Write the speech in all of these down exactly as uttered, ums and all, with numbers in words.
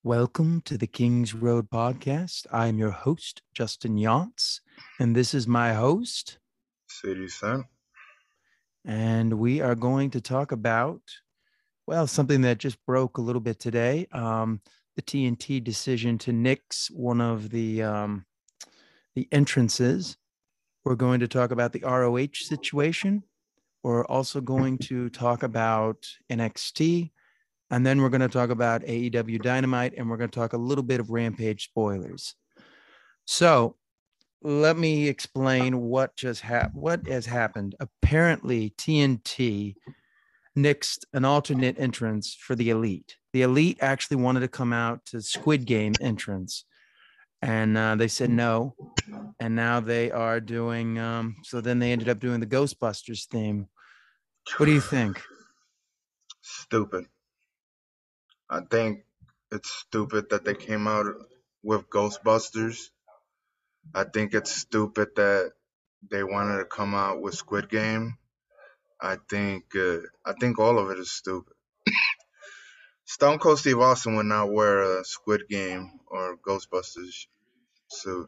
Welcome to the Kings Road podcast. I am your host, Justin Yance, and this is my host. City Sun. And we are going to talk about, well, something that just broke a little bit today. Um, the T N T decision to nix one of the um, the entrances. We're going to talk about the R O H situation. We're also going to talk about N X T. And then we're going to talk about A E W Dynamite, and we're going to talk a little bit of Rampage spoilers. So let me explain what just happened. What has happened? Apparently, T N T nixed an alternate entrance for the Elite. The Elite actually wanted to come out to Squid Game entrance, and uh, they said no. And now they are doing. Um, so then they ended up doing the Ghostbusters theme. What do you think? Stupid. I think it's stupid that they came out with Ghostbusters. I think it's stupid that they wanted to come out with Squid Game. I think uh, I think all of it is stupid. Stone Cold Steve Austin would not wear a Squid Game or Ghostbusters suit.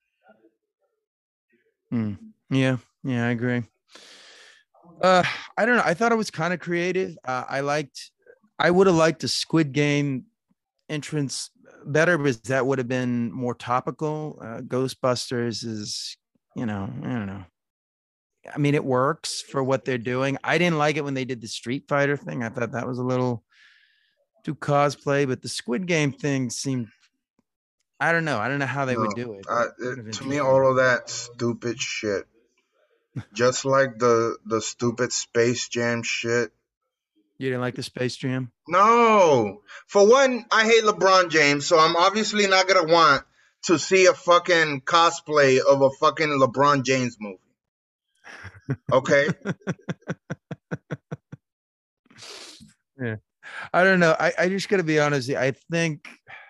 Hmm. Yeah, yeah, I agree. Uh, I don't know. I thought it was kind of creative. Uh, I liked. I would have liked the Squid Game entrance better because that would have been more topical. Uh, Ghostbusters is, you know, I don't know. I mean, it works for what they're doing. I didn't like it when they did the Street Fighter thing. I thought that was a little too cosplay, but the Squid Game thing seemed. I don't know. I don't know how they would No, do it, but I, kind it, of to me, interesting. all of that stupid shit. Just like the the stupid Space Jam shit. You didn't like the Space Jam? No. For one, I hate LeBron James, so I'm obviously not gonna want to see a fucking cosplay of a fucking LeBron James movie. Okay? Yeah. I don't know. I, I just got to be honest. I think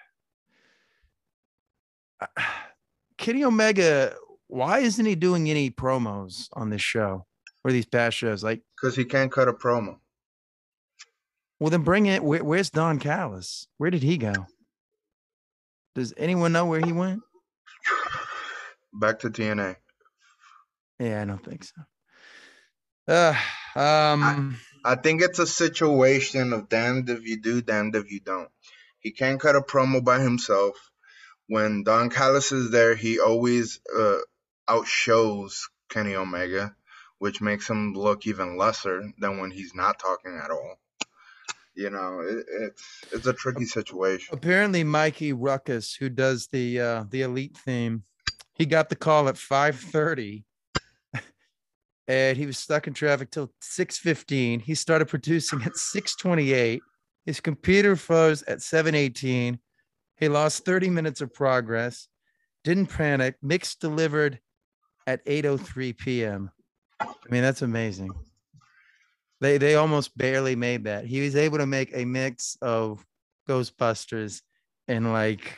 Kenny Omega, why isn't he doing any promos on this show or these past shows? Like, Because he can't cut a promo. well, then bring it. Where, where's Don Callis? Where did he go? Does anyone know where he went? Back to T N A. Yeah, I don't think so. Uh, I, um, I think it's a situation of damned if you do, damned if you don't. He can't cut a promo by himself. When Don Callis is there, he always uh, outshows Kenny Omega, which makes him look even lesser than when he's not talking at all. You know, it, it's it's a tricky situation. apparently Mikey Ruckus, who does the uh, the Elite theme, he got the call at five thirty and he was stuck in traffic till six fifteen. He started producing at six twenty-eight. His computer froze at seven eighteen. He lost thirty minutes of progress. Didn't panic. Mix delivered at eight oh three p.m. I mean, that's amazing. They they almost barely made that. He was able to make a mix of Ghostbusters and like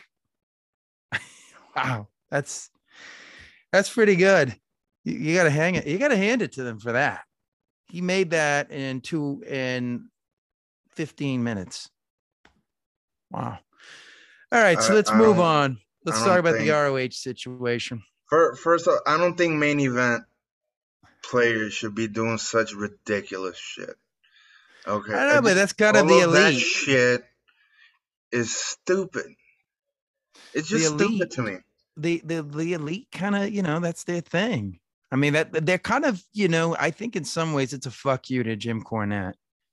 wow, that's that's pretty good. You, you gotta hang it. You gotta hand it to them for that. He made that in two in fifteen minutes. Wow. All right, so I let's I move don't on. I Let's talk don't about the think R O H situation. first I don't think main event players should be doing such ridiculous shit. Okay, I I know, but just that's kind of all the of that elite. shit is stupid. It's The just stupid elite, to me. the the the elite kind of, you know, that's their thing. I mean, that they're kind of, you know, I think in some ways it's a fuck you to Jim Cornette.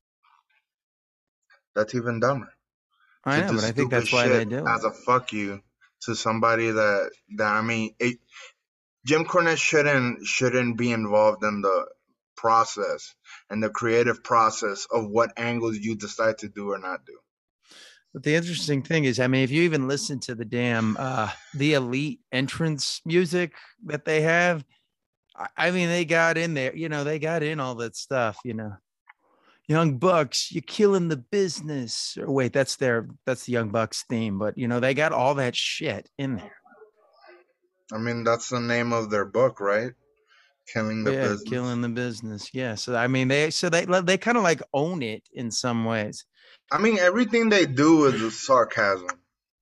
That's even dumber. I To know, do but I think stupid that's why shit they do as it. a fuck you to somebody that that I mean, it, Jim Cornette shouldn't shouldn't be involved in the process and the creative process of what angles you decide to do or not do. But the interesting thing is, I mean, if you even listen to the damn uh the elite entrance music that they have, I, I mean, they got in there, you know, they got in all that stuff, you know. Young Bucks, you're killing the business. Or wait, that's their that's the Young Bucks theme, but you know, they got all that shit in there. I mean, that's the name of their book, right? Killing the Yeah, business. killing the business. Yeah. So I mean, they so they they kind of like own it in some ways. I mean, everything they do is a sarcasm.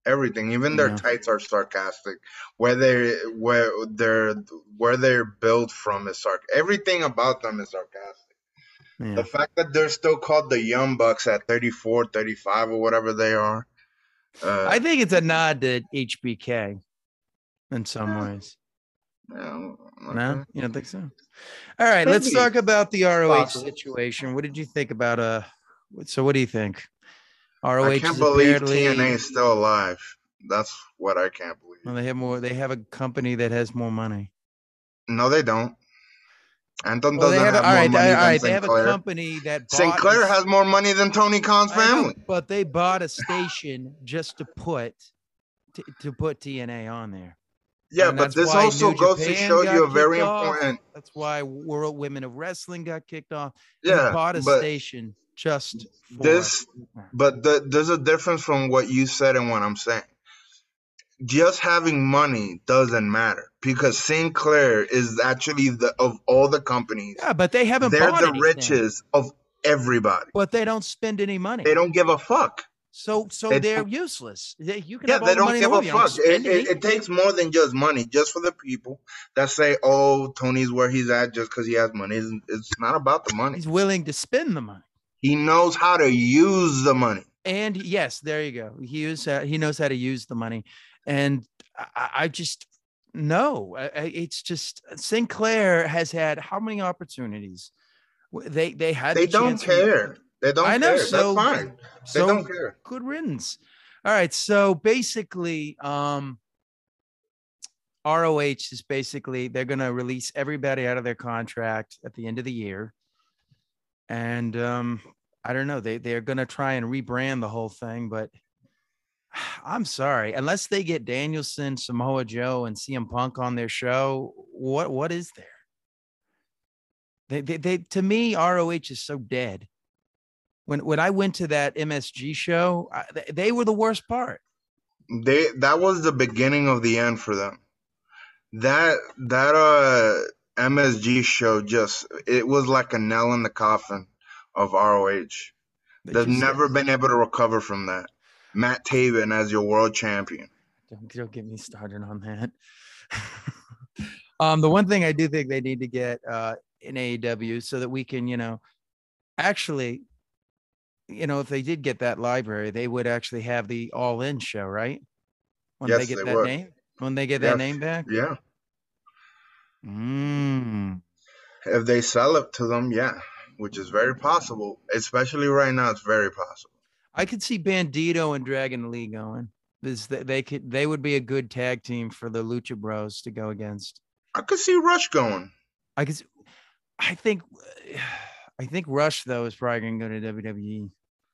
Everything, even their Yeah. tights are sarcastic. Where they where they're where they're built from is sarc. Everything about them is sarcastic. The Yeah. fact that they're still called the Young Bucks at thirty-four, thirty-five, or whatever they are. Uh, I think it's a nod to H B K in some yeah, ways. yeah, No, okay. you don't think so? All right, let's Maybe talk about the R O H possible. situation. What did you think about uh so what do you think? I R O H can't is believe T N A apparently is still alive. That's what I can't well, believe. they have more they have a company that has more money. No, they don't. Anthem Well, they doesn't have a, have all more right, all money than right, they have a Sinclair. company that bought Sinclair us. has more money than Tony Khan's I know, family. but they bought a station just to put to, to put T N A on there. Yeah, And but that's this why also New goes to Japan show you got a very kicked off. important. That's why World Women of Wrestling got kicked off. You Yeah, bought a but station just for this, but the, there's a difference from what you said and what I'm saying. Just having money doesn't matter because Sinclair is actually the of all the companies, yeah, but they haven't they're bought the anything. richest of everybody. But they don't spend any money. They don't give a fuck. So so They they're don't, useless. You can yeah, have all they the money don't in the give a world. You don't fuck. It, spend it, any. it takes more than just money. Just for the people that say, "Oh, Tony's where he's at just because he has money." It's, it's not about the money. He's willing to spend the money. He knows how to use the money. And yes, there you go. He is uh, he knows how to use the money, and I, I just no. It's just Sinclair has had how many opportunities? They they had They the don't chance. From, care. They don't I know. care. That's So fine. They don't so care. good riddance. All right. So basically, um, R O H is basically they're going to release everybody out of their contract at the end of the year, and um, I don't know. They they're going to try and rebrand the whole thing, but I'm sorry, unless they get Danielson, Samoa Joe, and C M Punk on their show, what what is there? They they, they to me, R O H is so dead. When when I went to that M S G show, I, they were the worst part. They that was the beginning of the end for them. That that uh M S G show just it was like a nail in the coffin of R O H. They They've just never been able to recover from that. Matt Taven as your world champion. don't, don't get me started on that. um, the one thing I do think they need to get uh, in A E W so that we can, you know, actually, you know, if they did get that library, they would actually have the All In show, right? When Yes, they get they that would. name, when they get Yes. that name back. Yeah. Mm. If they sell it to them, yeah, which is very possible. Especially right now, it's very possible. I could see Bandito and Dragon Lee going. This they could they would be a good tag team for the Lucha Bros to go against. I could see Rush going. I could. I think. I think Rush though is probably going to go to W W E.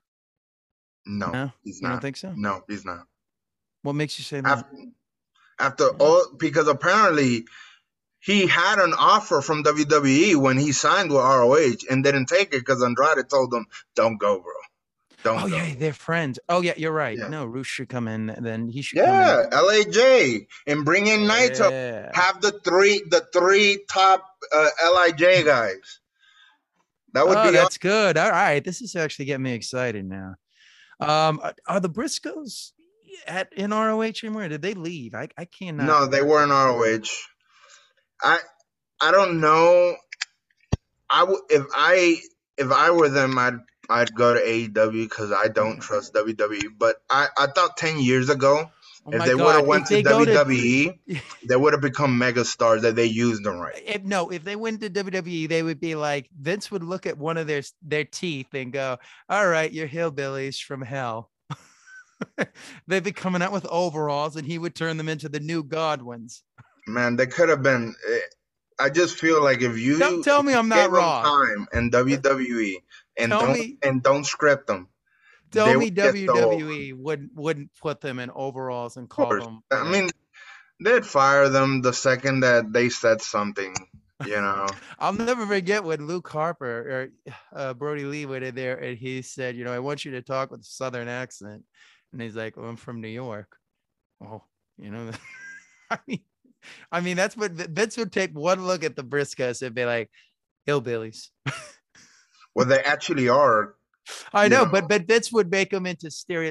No, No, he's you not. don't think so? No, he's not. What makes you say that? After, after all, because apparently he had an offer from W W E when he signed with R O H and didn't take it because Andrade told him, "Don't go, bro. Don't Oh go." yeah, they're friends. Oh yeah, you're right. Yeah. No, Rush should come in. Then he should Yeah, come L A J and bring in in. Naito. Yeah. Have the three, the three top uh, L I J guys. That would Oh, be that's good. All right, this is actually getting me excited now. Um, are the Briscoes at in R O H anymore? Did they leave? I I cannot. No, they were in R O H. I I don't know. I w- if I if I were them, I'd I'd go to A E W because I don't trust W W E. But I, I thought ten years ago, Oh if my they would have God! went If to they go W W E, to, they would have become mega stars that they used them right. if no, if they went to W W E, they would be like Vince would look at one of their their teeth and go, "All right, you're hillbillies from hell." They'd be coming out with overalls, and he would turn them into the new Godwins. Man, they could have been. I just feel like if you Don't tell me I'm not gave them wrong. time in W W E and Tell don't me- and don't script them, Tell they me would get W so- W E wouldn't wouldn't put them in overalls and call course. them. I mean, they'd fire them the second that they said something. You know, I'll never forget when Luke Harper or uh, Brody Lee went in there and he said, "You know, I want you to talk with a Southern accent," and he's like, "Well, I'm from New York." Oh, you know, I mean, I mean that's what Vince would take one look at the Briscoes and be like, "Hillbillies." well, they actually are. I know, Yeah. but but Vince would make them into stereo.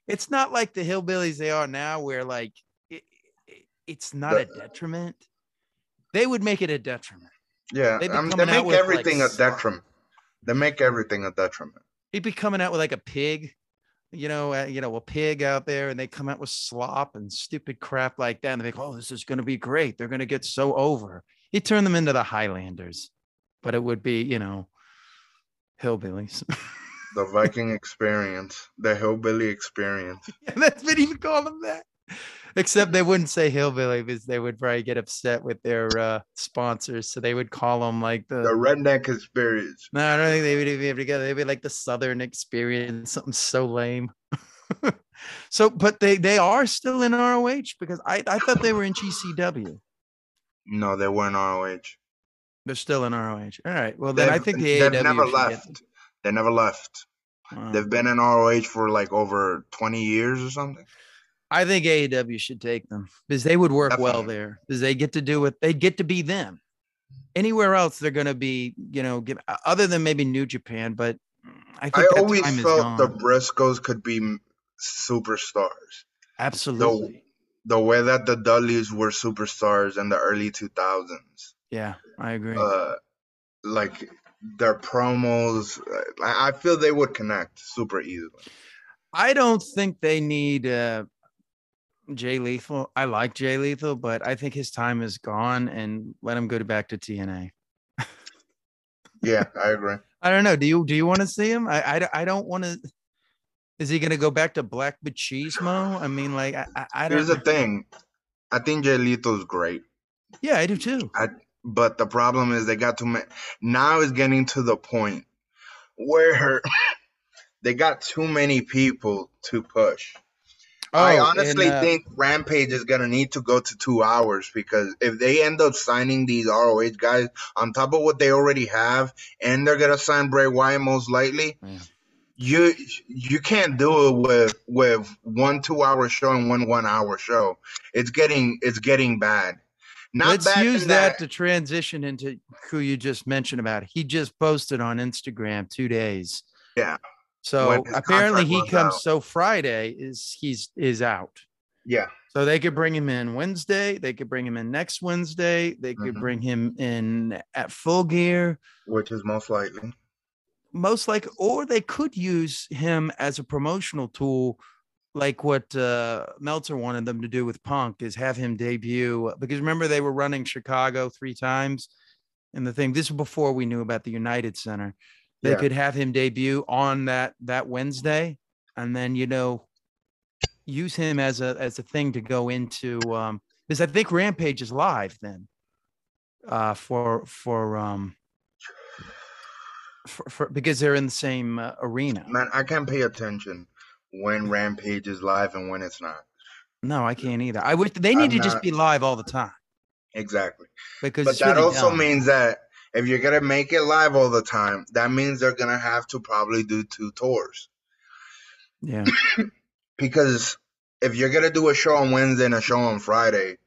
It's not like the hillbillies they are now, where like it, it, it's not The, a detriment. They would make it a detriment. yeah, They'd be I mean, they coming out make with like everything a detriment. They make everything a detriment. he'd be coming out with like a pig, you know, uh, you know, a pig out there, and they come out with slop and stupid crap like that. And they think, oh, this is going to be great. They're going to get so over. He'd turn them into the Highlanders, but it would be, you know, hillbillies. The Viking experience, the hillbilly experience. Yeah, that's what he would call them that. Except they wouldn't say hillbilly because they would probably get upset with their uh, sponsors. So they would call them like The the. redneck experience. No, I don't think they would even be together. They'd be like the Southern experience, something so lame. So, but they they are still in R O H because I I thought they were in G C W. No, they weren't R O H. They're still in R O H. All right. Well, then I They've, think the they've A E W never should left. get. They never left. Wow. They've been in R O H for like over twenty years or something. I think A E W should take them because they would work Definitely. well there because they get to do it. They get to be them. Anywhere else, they're going to be, you know, give, other than maybe New Japan. But I think I that always time is felt the gone. Briscoes could be m- superstars. Absolutely. The way that the Dudleys were superstars in the early two thousands. Yeah, I agree. Uh, like their promos, uh, I I feel they would connect super easily. I don't think they need uh, Jay Lethal. I like Jay Lethal, but I think his time is gone, and let him go to back to T N A. Yeah, I agree. I don't know. Do you do you want to see him? I I, I don't want to. Is he going to go back to Black Machismo? I mean, like I I, I don't. Here's the thing. I think Jay Lethal's great. Yeah, I do too. I, but the problem is they got too many. Now it's getting to the point where they got too many people to push. Oh, I honestly and, uh, think Rampage is gonna need to go to two hours because if they end up signing these R O H guys on top of what they already have, and they're gonna sign Bray Wyatt most likely, yeah. you you can't do it with with one two hour show and one one hour show. It's getting it's getting bad. Not Let's bad use in that to transition into who you just mentioned about. He just posted on Instagram two days. Yeah. So When his apparently contract he runs comes. out. So Friday is he's is out. Yeah. So they could bring him in Wednesday. They could bring him in next Wednesday. They could Mhm. bring him in at Full Gear, Which is most likely. most like, or they could use him as a promotional tool, like what uh, Meltzer wanted them to do with Punk, is have him debut. Because remember, they were running Chicago three times, and the thing this was before we knew about the United Center. They Yeah. could have him debut on that that Wednesday, and then you know use him as a as a thing to go into um because I think Rampage is live then uh for for um for, for because they're in the same uh, arena. Man, I can't pay attention when Rampage is live and when it's not. No, I can't either. I wish they need I'm to just not- be live all the time Exactly. because But it's that really also dumb. means that if you're gonna make it live all the time, that means they're gonna have to probably do two tours. Yeah. Because if you're gonna do a show on Wednesday and a show on Friday,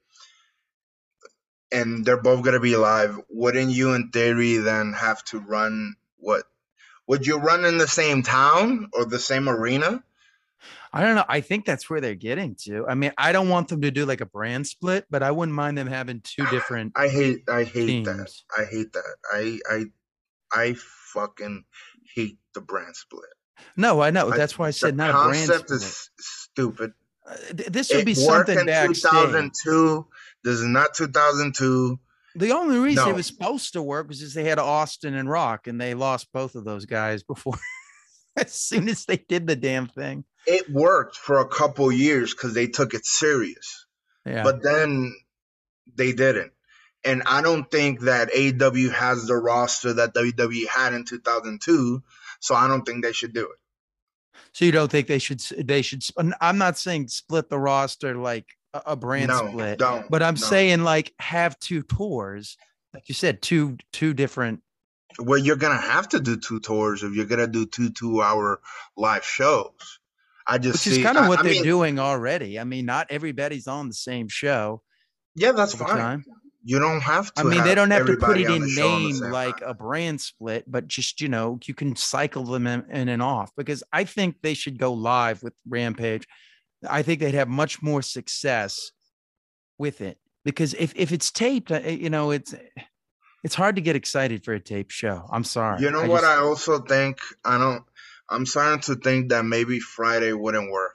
and they're both gonna be live, wouldn't you, in theory, then have to run what? Would you run in the same town or the same arena? I don't know. I think that's where they're getting to. I mean, I don't want them to do like a brand split, but I wouldn't mind them having two different I hate I hate that. teams. I hate that. I I I fucking hate the brand split. No, I know. I- That's why I the said not a brand concept split. is stupid. Uh, th- this would It be worked something in two backstage. thousand two. This is not two thousand two. The only reason No. it was supposed to work was because they had Austin and Rock, and they lost both of those guys before. As soon as they did the damn thing, It worked for a couple years because they took it serious, yeah. but then they didn't. And I don't think that A E W has the roster that W W E had in two thousand two, so I don't think they should do it. So you don't think they should? s- They should. sp- I'm not saying split the roster like a, a brand No, split, don't. but I'm no. saying like have two tours, like you said, two two different. Well, you're gonna have to do two tours if you're gonna do two two-hour live shows. I just Which see, is kind of I- what I they're mean, doing already. I mean, not everybody's on the same show Yeah, that's all the fine. time. You don't have I to mean, they have don't have to put everybody it on the in show on the name same like time. a brand split, but just, you know, you can cycle them in, in and off because I think they should go live with Rampage. I think they'd have much more success with it because if, if it's taped, uh, you know, it's, it's hard to get excited for a tape show. I'm You sorry. know I what? just, I also think I don't. I'm starting to think that maybe Friday wouldn't work,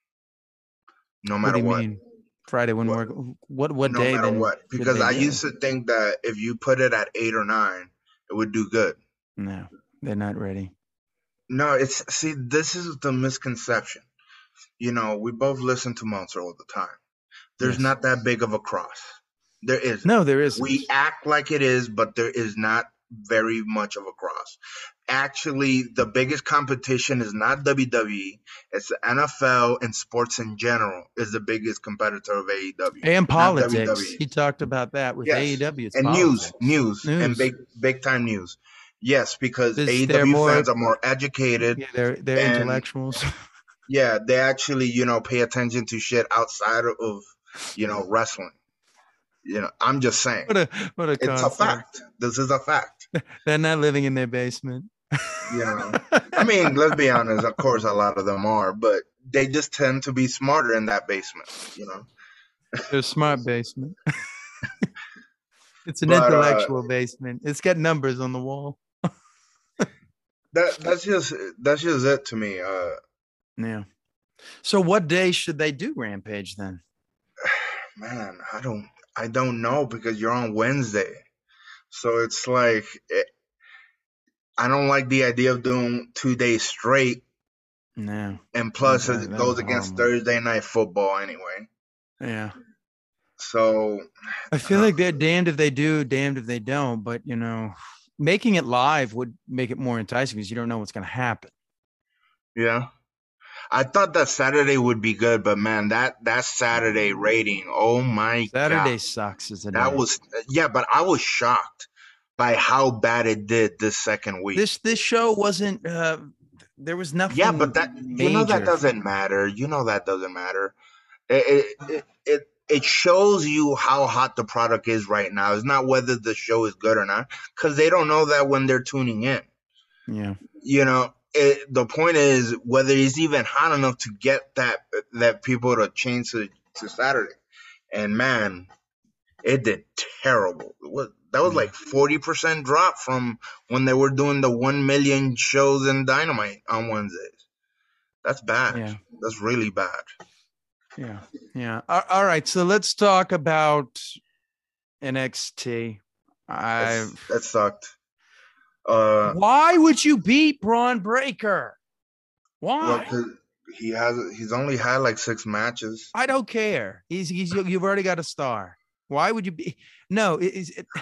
no what do matter you what. mean? Friday wouldn't What? work. What, what No day matter then what, could because they I do? used to think that if you put it at eight or nine, it would do good. No, they're not ready. No, it's see, this is the misconception. You know, we both listen to Monster all the time. There's Yes. not that big of a cross. There isn't. No, there isn't. We act like it is, but there is not very much of a cross. Actually, the biggest competition is not W W E. It's the N F L and sports in general is the biggest competitor of A E W, And not politics. W W E. He talked about that with Yes, A E W. It's and news, politics. news, and News. big, big time news. Yes, because This they're A E W more fans are more educated, yeah, they're they're and intellectuals. yeah, they actually, you know, pay attention to shit outside of, you know, wrestling. You know, I'm just saying. what a what a It's a concept. fact. This is a fact. They're not living in their basement. You know, I mean, let's be honest. Of course, a lot of them are, but they just tend to be smarter in that basement. You know, They're a smart basement. It's an but uh, intellectual basement. It's got numbers on the wall. that that's just that's just it to me. Uh, Yeah. So what day should they do Rampage then? man, I don't I don't know because you're on Wednesday, so it's like it, I don't like the idea of doing two days straight, No. and That, plus that, it that'd be goes against horrible. Thursday night football anyway. Yeah. So, I feel uh, like they're damned if they do, damned if they don't. But you know, making it live would make it more enticing because you don't know what's going to happen. yeah. I thought that Saturday would be good, but man, that that Saturday rating, oh my god, Saturday sucks as a that day. was yeah. But I was shocked by how bad it did this second week. This this show wasn't. Uh, there was Yeah, nothing but that you know that major. doesn't matter. You know that doesn't matter. It it it it, it shows you how hot the product is right now. It's not whether the show is good or not, because they don't know that when they're tuning in. Yeah. You know, it, the point is whether it's even hot enough to get that that people to change to, to Saturday. And man, it did terrible. What that was Yeah. like forty percent drop from when they were doing the one million shows in Dynamite on Wednesdays. That's bad. Yeah. That's really bad. Yeah. Yeah. All, all right. So let's talk about N X T. I. That's, that sucked. Uh, Why would you beat Braun Breaker? well, Why? 'cause he has he's only had like six matches. I don't care. He's he's you've already got a star. Why would you be? No, it, is it,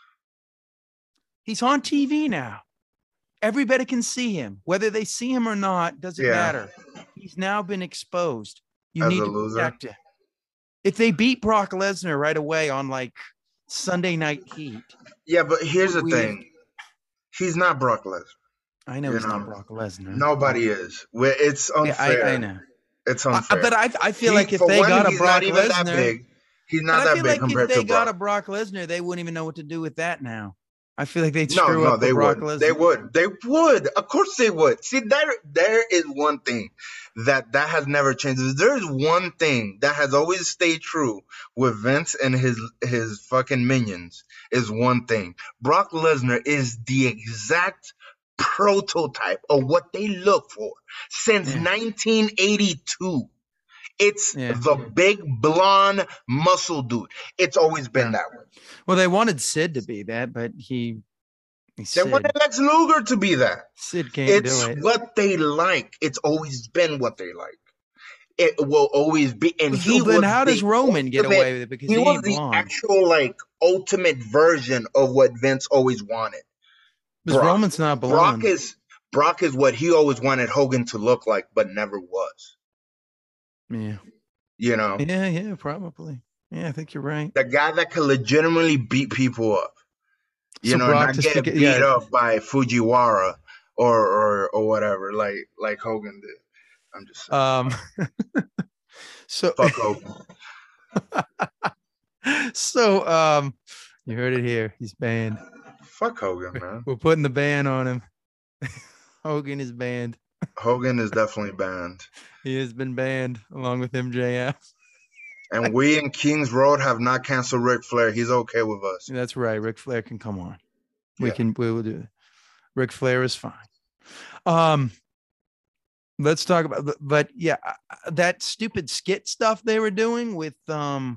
he's on T V now. Everybody can see him. Whether they see him or not, doesn't Yeah, matter. He's now been exposed. You as need a to loser. protect him. If they beat Brock Lesnar right away on like Sunday Night Heat, Yeah, but here's the we have, thing. He's not Brock Lesnar. I know You he's know, not Brock Lesnar. nobody is. We- It's Yeah, I, I unfair. know. It's I, unfair. but I, I feel He, like if for they one, got a he's not Brock even that Lesnar, big. He's but not I that feel big like if compared they to got a Brock. Brock Lesnar, they wouldn't even know what to do with that now. I feel like they'd No, screw no, up the they Brock would. They Lesnar. would. They would. Of course they would. See, there, there is one thing that that has never changed. There is one thing that has always stayed true with Vince and his his fucking minions. Is one thing. Brock Lesnar is the exact prototype of what they look for since Yeah. nineteen eighty-two. It's Yeah. the big blonde muscle dude. It's always been Yeah. that way. Well, they wanted Sid to be that, but he, he They Sid, wanted Lex Luger to be that. Sid can't It's do it. what they like. It's always been what they like. It will always be. And he So then was how does the Roman get ultimate- away with it? Because he he, was ain't the blonde. actual like ultimate version of what Vince always wanted. Because Brock. Roman's not Brock blonde. is Brock is what he always wanted Hogan to look like, but never was. Yeah. You know, Yeah, yeah, probably. Yeah, I think you're right. the guy that could legitimately beat people up. You So know, Brock not just get beca- beat yeah. up by Fujiwara or or or whatever, like like Hogan did. I'm just saying. Um. so Fuck Hogan. So, um, you heard it here. He's banned. Fuck Hogan, man. We're putting the ban on him. Hogan is banned. Hogan is definitely banned. He has been banned along with M J F. And we in Kings Road have not canceled Ric Flair. He's okay with us. That's right. Ric Flair can come on. We Yeah. can. We will do it. Ric Flair is fine. Um, let's talk about. But yeah, that stupid skit stuff they were doing with um.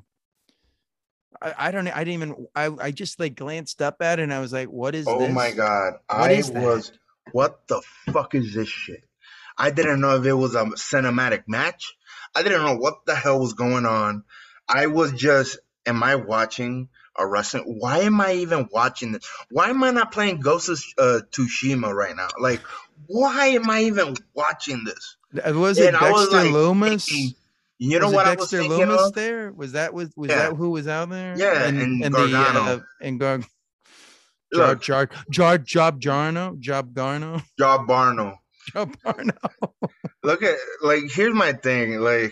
I, I don't. I didn't even. I. I just like glanced up at it and I was like, "What is Oh this? my God. What I is that? was, what the fuck is this shit? I didn't know if it was a cinematic match. I didn't know what the hell was going on. I was just, am I watching a wrestling? Why am I even watching this? Why am I not playing Ghost of uh, Tsushima right now? Like, why am I even watching this? Was it And I was Dexter like Loomis? thinking, you know was what it I was Dexter thinking Loomis of? there? Was that was was Yeah. that who was out there? Yeah, and, and and the Gargano. uh, and Gar Jar Look, Jar Jar Job Jarno Job Garno Job Barno. Job Barno. Look at, like, here's my thing. Like,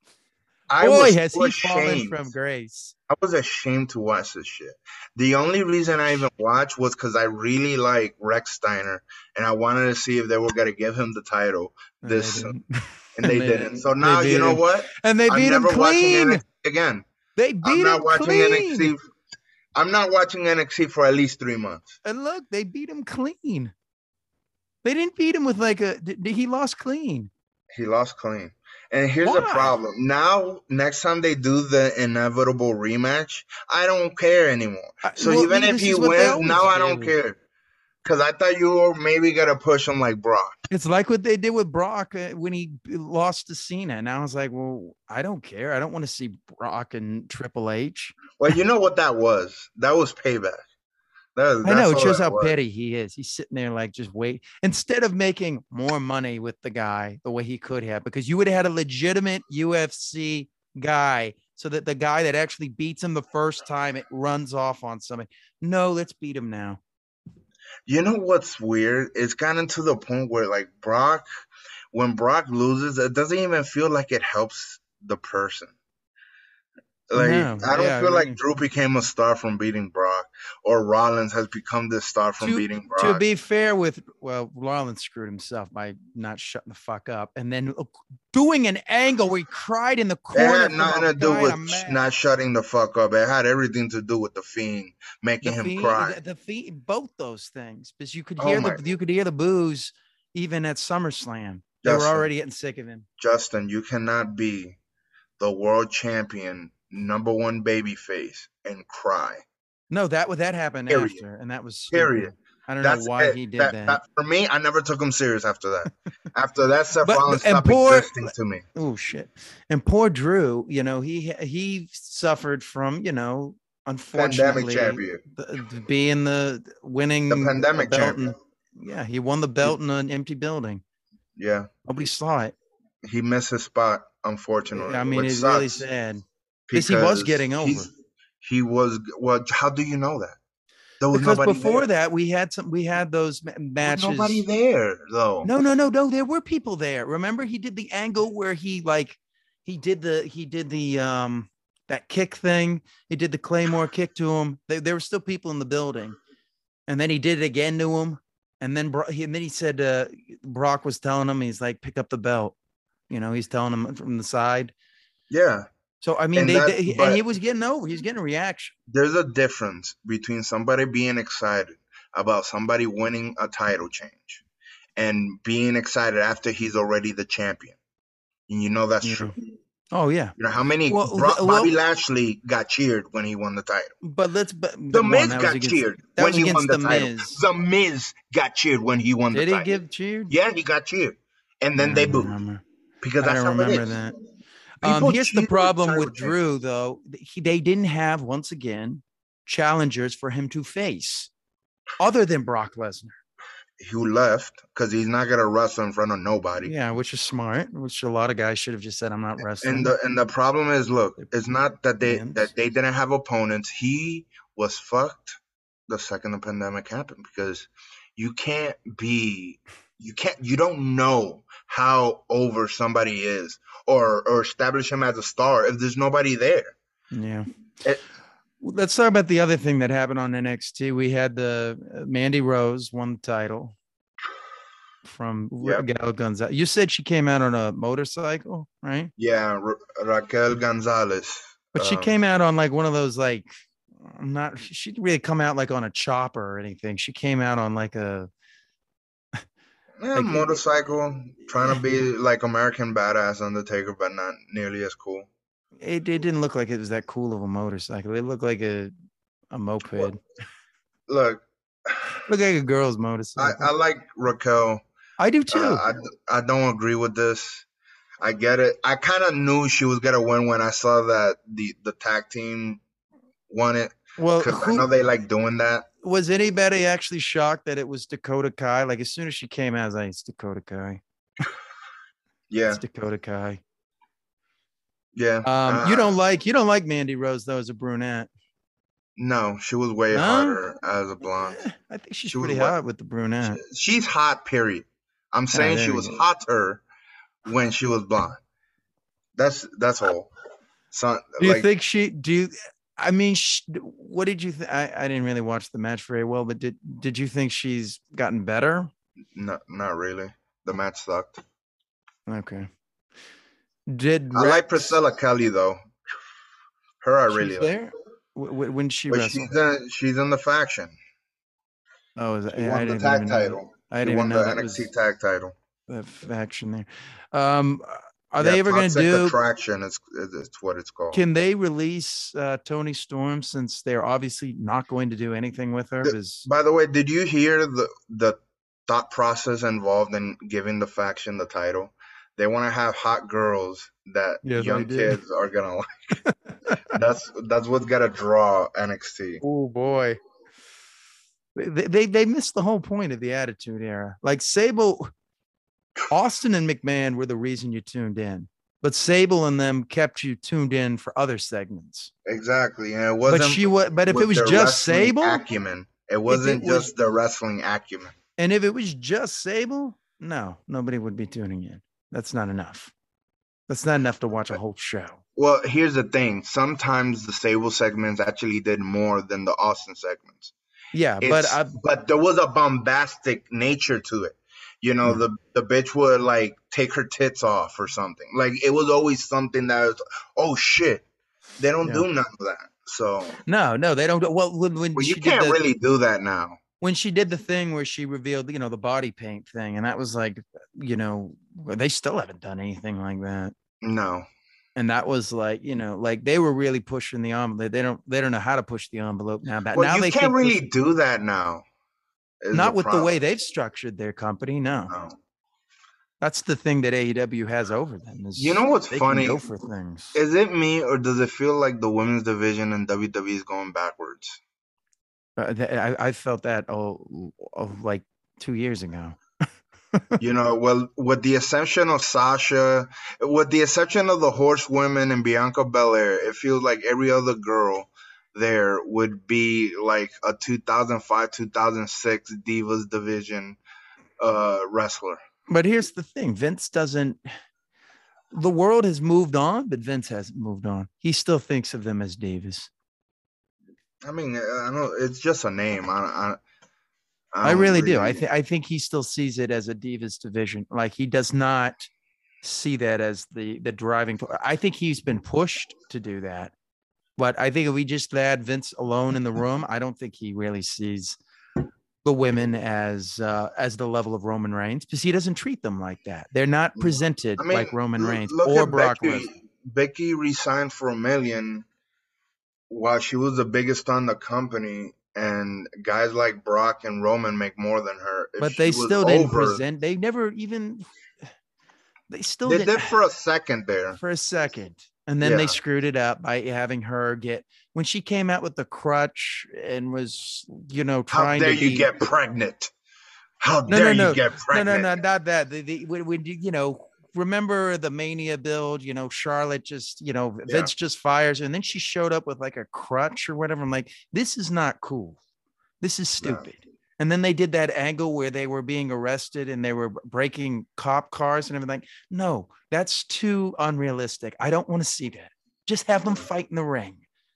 I Boy, was has so he fallen ashamed. from grace. I was ashamed to watch this shit. The only reason I even watched was because I really like Rex Steiner, and I wanted to see if they were gonna give him the title And this, they didn't. and they, they didn't. didn't. So They now beat you know him. what? And they I'm beat him never watching clean. N X T again. They I'm beat not him watching clean. N X T. I'm not watching N X T for at least three months. And look, they beat him clean. They didn't beat him with like a. He lost clean. He lost clean. And here's Why? the problem. Now, next time they do the inevitable rematch, I don't care anymore. So well, even yeah, if this he is what they wins, always now I do. don't care. Because I thought you were maybe going to push him like Brock. It's like what they did with Brock uh, when he lost to Cena. And I was like, well, I don't care. I don't want to see Brock and Triple H. Well, you know what that was? That was payback. That, I know. It all shows that how was. petty he is. He's sitting there like just wait. Instead of making more money with the guy the way he could have, because you would have had a legitimate U F C guy so that the guy that actually beats him the first time, it runs off on somebody. No, let's beat him now. You know what's weird? It's gotten to the point where, like, Brock, when Brock loses, it doesn't even feel like it helps the person. Like, No, I don't yeah, feel I like mean- Drew became a star from beating Brock, or Rollins has become this star from to, beating Brock. to be fair with, well, Rollins screwed himself by not shutting the fuck up and then doing an angle where he cried in the It corner. had from nothing a to do guy with in a mask. not shutting the fuck up. It had everything to do with the Fiend making The him Fiend, cry. the, the Fiend, both those things, because you could Oh hear my- the you could hear the boos even at SummerSlam. They were Justin. already getting sick of him. Justin, you cannot be the world champion, number one babyface, and cry. No, that that happened Period. after, and that was stupid. Period. I don't That's know why it. he did that, that. that- For me, I never took him serious after that. After that, Seth But- Rollins and stopped poor- existing to me. Oh shit! And poor Drew, you know, he he suffered from, you know, unfortunately, champion. the, the- being the winning The pandemic belt champion. in- yeah, he won the belt in an empty building. Yeah, Nobody saw it. he missed his spot, unfortunately. I mean, which it's really sucks sad. Because he was because getting over. he's- He was. Well, how do you know that? There was Because nobody before there. that, we had some, we had those ma- There was matches. nobody there though. No, no, no, no. There were people there. Remember, he did the angle where he like, he did the, he did the, um, that kick thing. He did the Claymore kick to him. There, there were still people in the building, and then he did it again to him. And then, Bro- he, and then he said, uh, Brock was telling him, he's like, pick up the belt. You know, he's telling him from the side. Yeah. So I mean, And they, that- they but- and he was getting over. He was getting a reaction. There's a difference between somebody being excited about somebody winning a title change and being excited after he's already the champion. And you know that's Yeah. true. Oh yeah, You know how many Well, Bro- well- Bobby Lashley got cheered when he won the title. but let's. But The one, Miz that was got against- cheered that when was he won against the, the title. Miz. The Miz got cheered when he won Did the he title. give cheered? Yeah, he got cheered, and then I they don't booed remember. because I that's don't how it remember is. that. Um, People here's the cheer problem title with Drew, though. He, they didn't have, once again, challengers for him to face other than Brock Lesnar. Who left because he's not gonna wrestle in front of nobody. Yeah, which is smart, which a lot of guys should have just said, I'm not wrestling. And the and the problem is, look, it's not that they Wins. that they didn't have opponents. He was fucked the second the pandemic happened because you can't be you can't you don't know how over somebody is or or establish him as a star if there's nobody there. yeah. It- Let's talk about the other thing that happened on N X T. We had the uh, Mandy Rose won the title from Yep. Raquel Gonzalez. You said she came out on a motorcycle, right? Yeah, Ra- Raquel Gonzalez. But she Um, came out on like one of those like I'm not she didn't really come out like on a chopper or anything. She came out on like a yeah, like it, motorcycle, trying to be like American Badass Undertaker, but not nearly as cool. it, it didn't look like it was that cool of a motorcycle. It looked like a a moped. Well, look, Looked like a girl's I, motorcycle. I like Raquel. I do Uh, too. I, I don't agree with this. I get it. I kind of knew she was gonna win when I saw that the the tag team won it, Well, because I know who they like doing that. was anybody actually shocked that it was Dakota Kai? Like as soon as she came out, I was like, it's Dakota Kai. Yeah, It's Dakota Kai. yeah. Um, you Uh, don't like you don't like Mandy Rose though as a brunette. no, she was way No? hotter as a blonde. Eh, I think she's She was pretty what? hot with the brunette. She's hot. Period. I'm Ah, saying there she we was go. hotter when she was blonde. That's that's all. So Do you like, think she do you I mean, sh- what did you think? I, I didn't really watch the match very well, but did did you think she's gotten better? not not really. The match sucked. Okay. Did I like Rex? Priscilla Kelly though. Her I She really was like. there. W- w- when she But wrestled? she's in she's in the faction. Oh, is that, She I won the didn't tag even know that. title. I She didn't even won the know that N X T was tag title. the faction there. Um, are Yeah, they ever going to Toxic do? Attraction is is what it's called. Can they release uh, Tony Storm since they're obviously not going to do anything with her? The- Because by the way, did you hear the the thought process involved in giving the faction the title? They want to have hot girls that yes, I young did. kids are gonna like. That's that's what's gotta draw N X T. Oh boy, they, they they missed the whole point of the Attitude Era. Like Sable, Austin, and McMahon were the reason you tuned in, but Sable and them kept you tuned in for other segments. Exactly, and it But wasn't she was. But if it with was their just wrestling Sable, acumen. It if it wasn't was, just the wrestling acumen. and if it was just Sable, no, nobody would be tuning in. That's not enough. That's not enough to watch a whole show. Well, here's the thing. Sometimes the Sable segments actually did more than the Austin segments. Yeah, It's but I, but there was a bombastic nature to it. You know, Yeah. the the bitch would like take her tits off or something. Like it was always something that was, oh shit. They don't Yeah. do none of that. So no, no, they don't. Well, when, when well, you she did can't the really do that now. when she did the thing where she revealed, you know, the body paint thing, and that was like, you know, they still haven't done anything like that. No. And that was like, you know, like they were really pushing the envelope. They don't, they don't know how to push the envelope now. But Well, now you they can't think really push, do that now. is not with the problem. way they've structured their company. No, No. that's the thing that A E W has over them. Is You know what's they can funny? go for things. Is it me or does it feel like the women's division in W W E is going backwards? Uh, th- I, I felt that oh, oh, like two years ago. You know, well, with the exception of Sasha, with the exception of the Horsewomen and Bianca Belair, it feels like every other girl there would be like a two thousand five, two thousand six Divas division uh, wrestler. But here's the thing: Vince doesn't. The world has moved on, but Vince hasn't moved on. He still thinks of them as divas. I mean, I know it's just a name. I, I, I, I really, really do. I think I think he still sees it as a divas division. Like he does not see that as the the driving. I think he's been pushed to do that, but I think if we just had Vince alone in the room, I don't think he really sees the women as uh, as the level of Roman Reigns because he doesn't treat them like that. They're not presented I mean, like Roman Reigns look or at Brock Becky. Lesnar. Becky resigned for a million while she was the biggest on the company, and guys like Brock and Roman make more than her. If But they she was still didn't over, present. They never even. They still they didn't did for a second there. for a second, and then Yeah. they screwed it up by having her get when she came out with the crutch and was, you know, How trying dare to you be. get pregnant? How No, dare no, no, you get no, pregnant? no, no, not that. The, the, when, when you, you know, remember the Mania build? You know, Charlotte just, you know, Yeah. Vince just fires, her, and then she showed up with like a crutch or whatever. I'm like, this is not cool. This is No. stupid. And then they did that angle where they were being arrested and they were breaking cop cars and everything. No, that's too unrealistic. I don't want to see that. Just have them fight in the ring.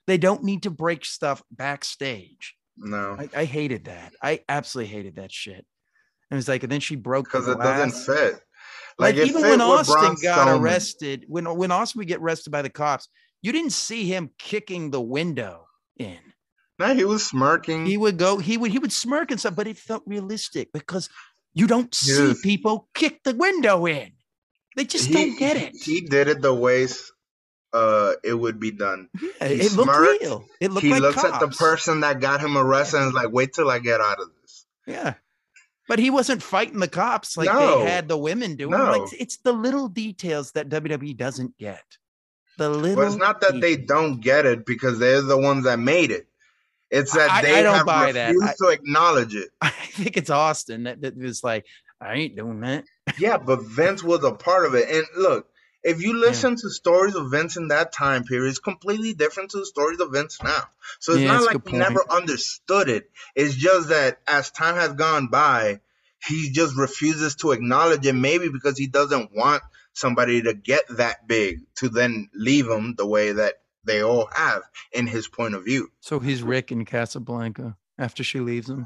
They don't need to break stuff backstage. No, I, I hated that. I absolutely hated that shit. And it's like, and then she broke the because it doesn't glass. fit. Like Like it even when fit with Braun Austin got Strowman. arrested, when when Austin would get arrested by the cops, you didn't see him kicking the window in. No, he was He smirking. would go, he would he would smirk and stuff, but it felt realistic because you don't He see was, people kick the window in. They just he don't get he it. he did it the way uh it would be done. Yeah, He it looked smirked. real. It looked He like looks at the cops. person that got him arrested Yeah. and is like, "Wait till I get out of this." Yeah. But he wasn't fighting the cops like they No, had the women do. I'm like, no. it's the little details that W W E doesn't get. The But it's little not that they details. don't get it because they're the ones that made it. It's that I, I they don't have buy that. I, refused to acknowledge it. I think it's Austin that, that was like, I ain't doing that. Yeah, but Vince was a part of it. And look, if you listen to stories of Vince in that time period, it's completely different to the stories of Vince now. So it's Yeah, not that's a like good he point. never understood it. It's just that as time has gone by, he just refuses to acknowledge it, maybe because he doesn't want somebody to get that big to then leave him the way that they all have in his point of view. So he's Rick in Casablanca after she leaves him.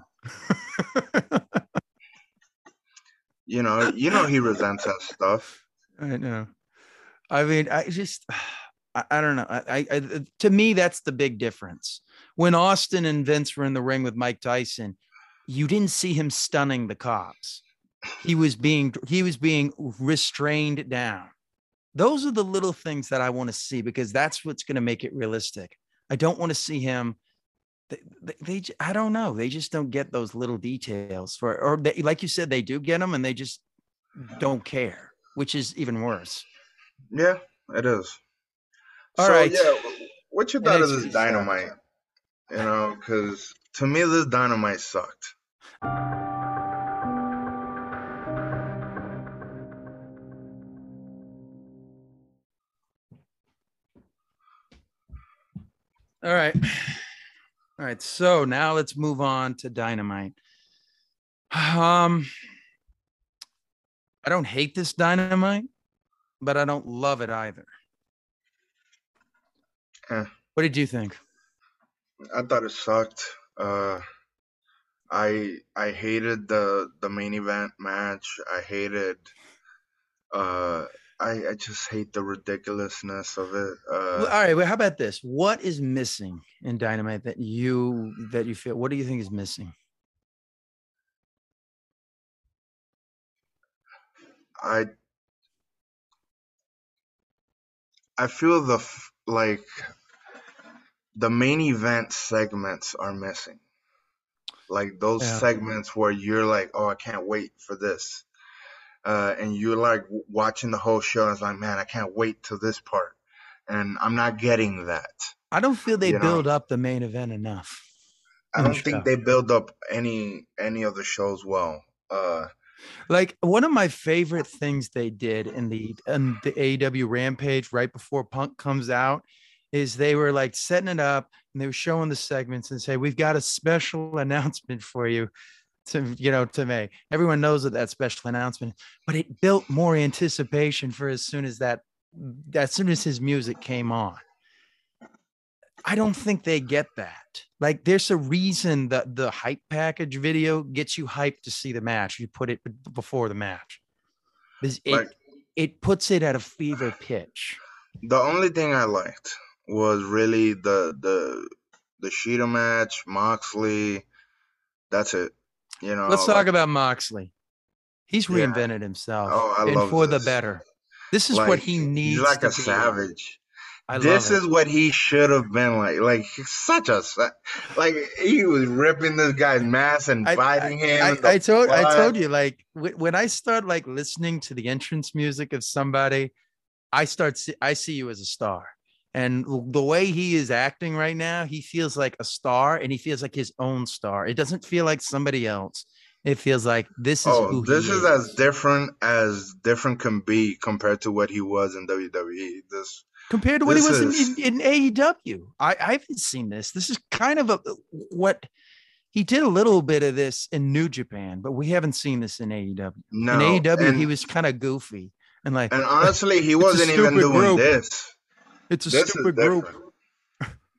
You know, you know he resents that stuff. I know. I mean, I just, I, I don't know. I, I, to me, that's the big difference. When Austin and Vince were in the ring with Mike Tyson, you didn't see him stunning the cops. He was being, he was being restrained down. Those are the little things that I want to see because that's what's going to make it realistic. I don't want to see him. They, they, they, I don't know. They just don't get those little details for, or they, like you said, they do get them and they just don't care, which is even worse. Yeah, it is. All so right. yeah, what you thought N of X T this Dynamite? sucked. You know, because to me this Dynamite sucked. All right. All right. So now let's move on to Dynamite. Um, I don't hate this Dynamite, but I don't love it either. Eh, What did you think? I thought it sucked. Uh, I I hated the the main event match. I hated. Uh, I I just hate the ridiculousness of it. Well, Uh, all right. Well, how about this? What is missing in Dynamite that you that you feel? What do you think is missing? I I feel the f- like the main event segments are missing. Like those Yeah. segments where you're like, oh, I can't wait for this. Uh, and you're like w- watching the whole show. And it's like, man, I can't wait to this part, and I'm not getting that. I don't feel they You know, build up the main event enough I in the don't think show. they build up any any of the shows well. Uh, Like one of my favorite things they did in the in the A E W Rampage right before Punk comes out is they were like setting it up and they were showing the segments and say, we've got a special announcement for you to, you know, to make. Everyone knows that that special announcement, but it built more anticipation for as soon as that, as soon as his music came on. I don't think they get that. Like there's a reason that the hype package video gets you hyped to see the match. You put it before the match. It, like it puts it at a fever pitch. the only thing I liked was really the the the Sheeta match, Moxley. That's it. You know, Let's talk like about Moxley. He's yeah. reinvented himself Oh, I and love for the this. better. This is Like what he he's needs like to a be. savage. I This love it. is what he should have been like. Like he's such a sa- like he was ripping this guy's mask and I, biting him. I, in the I told I butt. told you like when I start like listening to the entrance music of somebody, I start see, I see you as a star. And the way he is acting right now, he feels like a star and he feels like his own star. It doesn't feel like somebody else. It feels like this is Oh, who this he is as is. different as different can be compared to what he was in W W E. This Compared to what he this was in, is in, in A E W. I, I haven't seen this. This is kind of a what he did a little bit of this in New Japan, but we haven't seen this in A E W. In no, A E W, he and was kind of goofy and like, and honestly, he it's a wasn't even stupid doing group. this. It's a This is stupid group. different.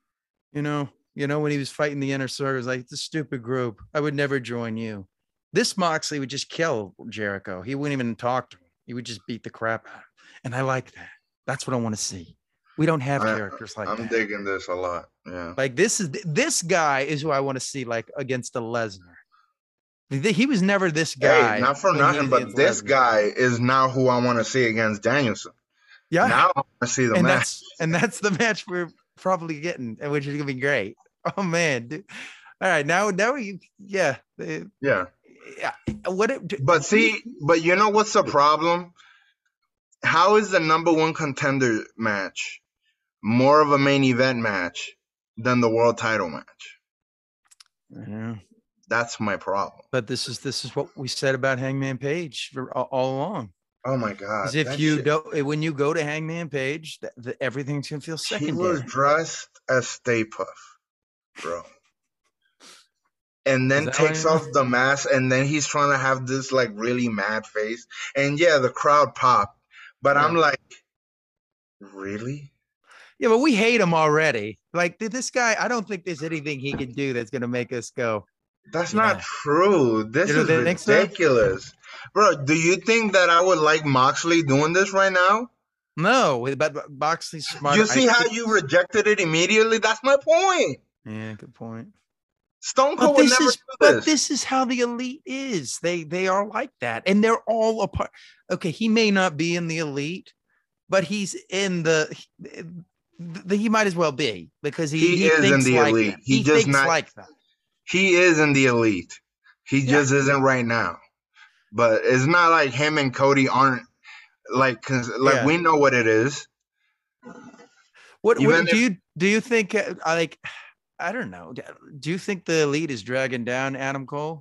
You know, you know, when he was fighting the inner circle, it was like, it's a stupid group. I would never join you. This Moxley would just kill Jericho. He wouldn't even talk to him. He would just beat the crap out of him. And I like that. That's what I want to see. We don't have I, characters like I'm that. digging this a lot. Yeah. Like this is this guy is who I want to see like against the Lesnar. He was never this Hey, guy not for when he nothing, was but against this Lesnar. guy is now who I want to see against Danielson. Yeah. Now I want to see the and match. that's and that's the match we're probably getting, which is gonna be great. Oh man, dude. All right, now now we yeah yeah yeah. What? It, but see, but you know what's the problem? How is the number one contender match more of a main event match than the world title match? Yeah. That's my problem. But this is this is what we said about Hangman Page for all, all along. Oh my god! Because if you shit. don't, when you go to Hangman Page, the, the, everything's gonna feel secondary. He was dressed as Stay Puft, bro. And then takes off the mask, and then he's trying to have this like really mad face. And yeah, the crowd popped, but yeah. I'm like, really? Yeah, but we hate him already. Like this guy, I don't think there's anything he can do that's gonna make us go. That's yeah. not true. This is ridiculous. So? Bro, do you think that I would like Moxley doing this right now? No, but Moxley's smart. You see I how think... you rejected it immediately? That's my point. Yeah, good point. Stone Cold would never is, do this. But this is how the Elite is. They they are like that, and they're all a part. Okay, he may not be in the Elite, but he's in the. the he might as well be because he, he, he is thinks in the like Elite. That. He, he just thinks not like that. He is in the Elite. He yeah. just isn't right now. But it's not like him and Cody aren't like cause like yeah. we know what it is. What, what if, do you do you think uh, like I don't know. Do you think the Elite is dragging down Adam Cole?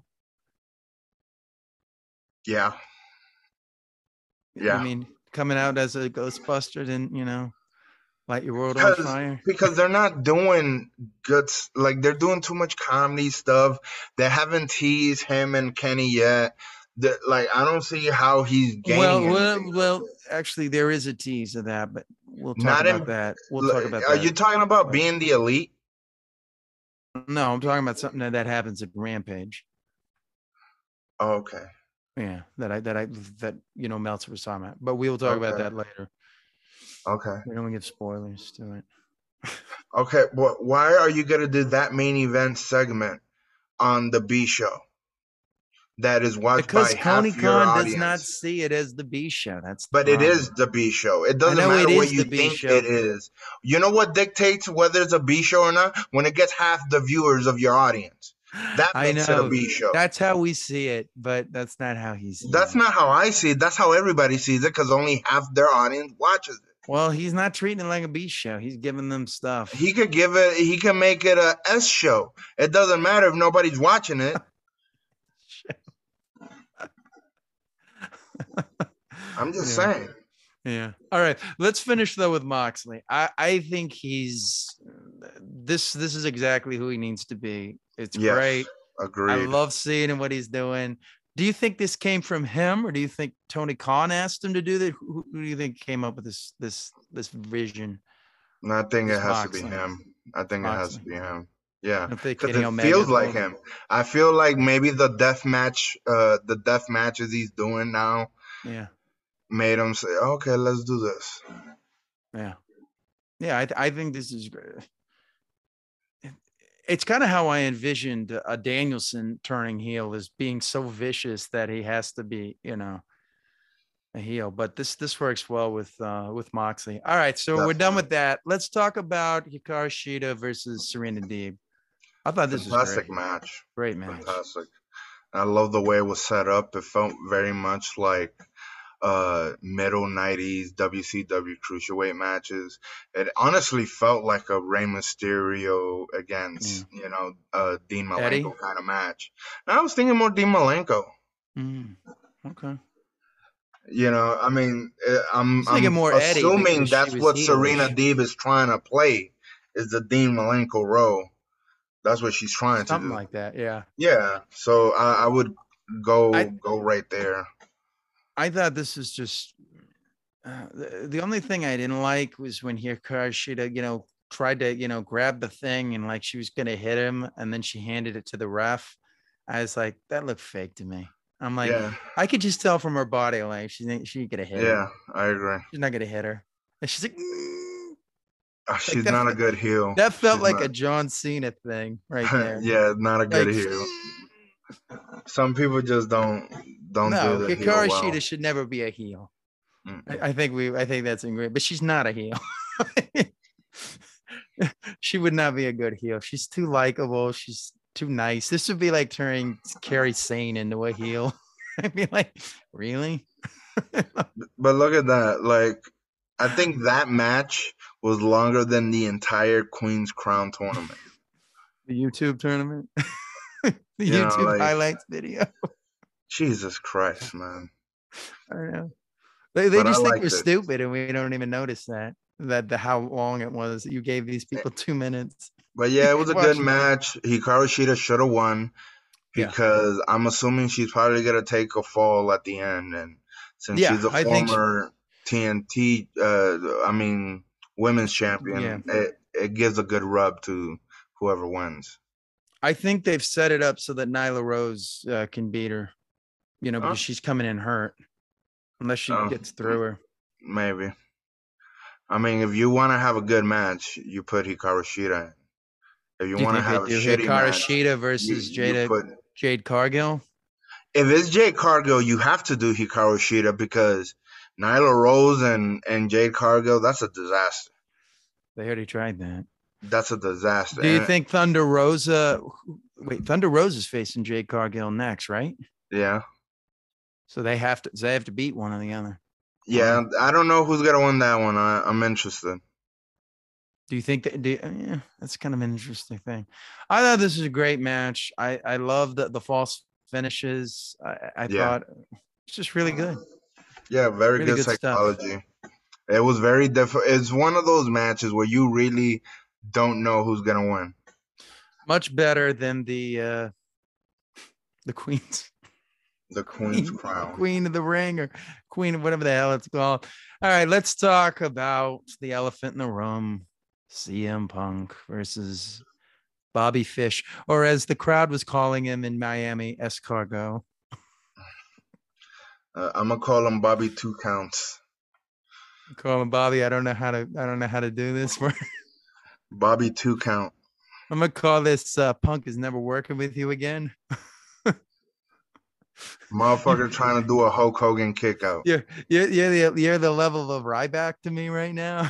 Yeah. Yeah. I mean, coming out as a Ghostbuster, then you know, light your world because, on fire. Because they're not doing good. Like they're doing too much comedy stuff. They haven't teased him and Kenny yet. That like I don't see how he's gaining. Well, well, well, actually, there is a tease of that, but we'll talk not about in, that. We'll talk about are that. Are you talking about being the Elite? No, I'm talking about something that, that happens at Rampage. Oh, okay. Yeah, that I that I that you know Meltzer was talking about, but we will talk okay. about that later. Okay. We don't give spoilers to it. Okay, well, why are you gonna do that main event segment on the B show? That is watched because by Tony half your Khan audience. does not see it as the B show. That's but problem. It is the B show. It doesn't matter it what you think show. It is. You know what dictates whether it's a B show or not? When it gets half the viewers of your audience. That makes it a B show. That's how we see it, but that's not how he sees That's it. not how I see it. That's how everybody sees it because only half their audience watches it. Well, he's not treating it like a B show. He's giving them stuff. He could give it. He can make it a S show. It doesn't matter if nobody's watching it. I'm just yeah. saying. Yeah. All right. Let's finish though with Moxley. I, I think he's this. This is exactly who he needs to be. It's yes, great. Agreed. I love seeing him what he's doing. Do you think this came from him, or do you think Tony Khan asked him to do that? Who, who do you think came up with this this this vision? No, I think it has Moxley. to be him. I think Moxley. it has to be him. Yeah, because it feels like him. I feel like maybe the death match, uh, the death matches he's doing now, yeah, made him say, "Okay, let's do this." Yeah, yeah. I I think this is great. It's kind of how I envisioned a Danielson turning heel, as being so vicious that he has to be, you know, a heel. But this this works well with uh, with Moxley. All right, so Definitely. we're done with that. Let's talk about Hikaru Shida versus Serena Deeb. I thought this Fantastic was great. match. Great match. Fantastic. I love the way it was set up. It felt very much like uh middle nineties W C W cruiserweight matches. It honestly felt like a Rey Mysterio against, mm. you know, uh Dean Malenko Eddie? kind of match. And I was thinking more Dean Malenko. Mm. Okay. You know, I mean, I'm, I'm more assuming that's what heelish. Serena Deeb is trying to play, is the Dean Malenko role. That's what she's trying Something to do. like that, yeah. Yeah, so I, I would go I, go right there. I thought this is just uh, the, the only thing I didn't like was when Hikaru Shida, you know, tried to, you know, grab the thing and like she was gonna hit him, and then she handed it to the ref. I was like, that looked fake to me. I'm like, Yeah, I could just tell from her body like she ain't she ain't gonna hit her. yeah, I agree. She's not gonna hit her. And she's like, mm. Uh, Like she's that. not a good heel. That felt She's like a not. John Cena thing right there. Yeah, not a good Like, heel. Some people just don't don't do no, the heel Hikaru well. Shida should never be a heel. Mm-mm. I, I think we, I think that's great, but she's not a heel. She would not be a good heel. She's too likable. She's too nice. This would be like turning Carrie Sane into a heel. I'd be like, really? But look at that. Like, I think that match was longer than the entire Queen's Crown tournament. The YouTube tournament, the You know, YouTube like, highlights video. Jesus Christ, man. I don't know. They, they But I just think liked we're it. stupid and we don't even notice that that the how long it was. You gave these people two minutes. But yeah, it was a Watch good it. match. Hikaru Shida should have won Yeah. because I'm assuming she's probably gonna take a fall at the end, and since Yeah, she's a I think she- former T N T, uh, I mean women's champion, Yeah. it it gives a good rub to whoever wins. I think they've set it up so that Nyla Rose uh, can beat her, you know, because Oh. she's coming in hurt unless she Oh. gets through her. Maybe. I mean, if you want to have a good match, you put Hikaru Shida in. If you Do you want to think have a they do shitty Hikaru match, Shida you, versus you Jada put. Jade Cargill? If it's Jade Cargill, you have to do Hikaru Shida because Nyla Rose and, and Jade Cargill, that's a disaster. They already tried that. That's a disaster. Do you And- think Thunder Rosa? Wait, Thunder Rosa is facing Jade Cargill next, right? Yeah. So they have to. They have to beat one or the other. Yeah. I don't know who's going to win that one. I, I'm interested. Do you think that? Do, yeah, that's kind of an interesting thing. I thought this was a great match. I I love the the false finishes. I, I Yeah. thought it's just really good. Yeah. Very Really good good stuff. psychology. It was very different. It's one of those matches where you really don't know who's going to win. Much better than the uh the Queen's The Queen's Queen, Crown. Queen of the Ring or Queen of whatever the hell it's called. All right, let's talk about the elephant in the room. C M Punk versus Bobby Fish, or as the crowd was calling him in Miami, Escargot. Uh, I'm going to call him Bobby Two Counts. Call him Bobby. I don't know how to. I don't know how to do this. For Bobby Two Count. I'm gonna call this uh, Punk is never working with you again. Motherfucker trying to do a Hulk Hogan kick out. You're you're you're the you're the level of Ryback to me right now.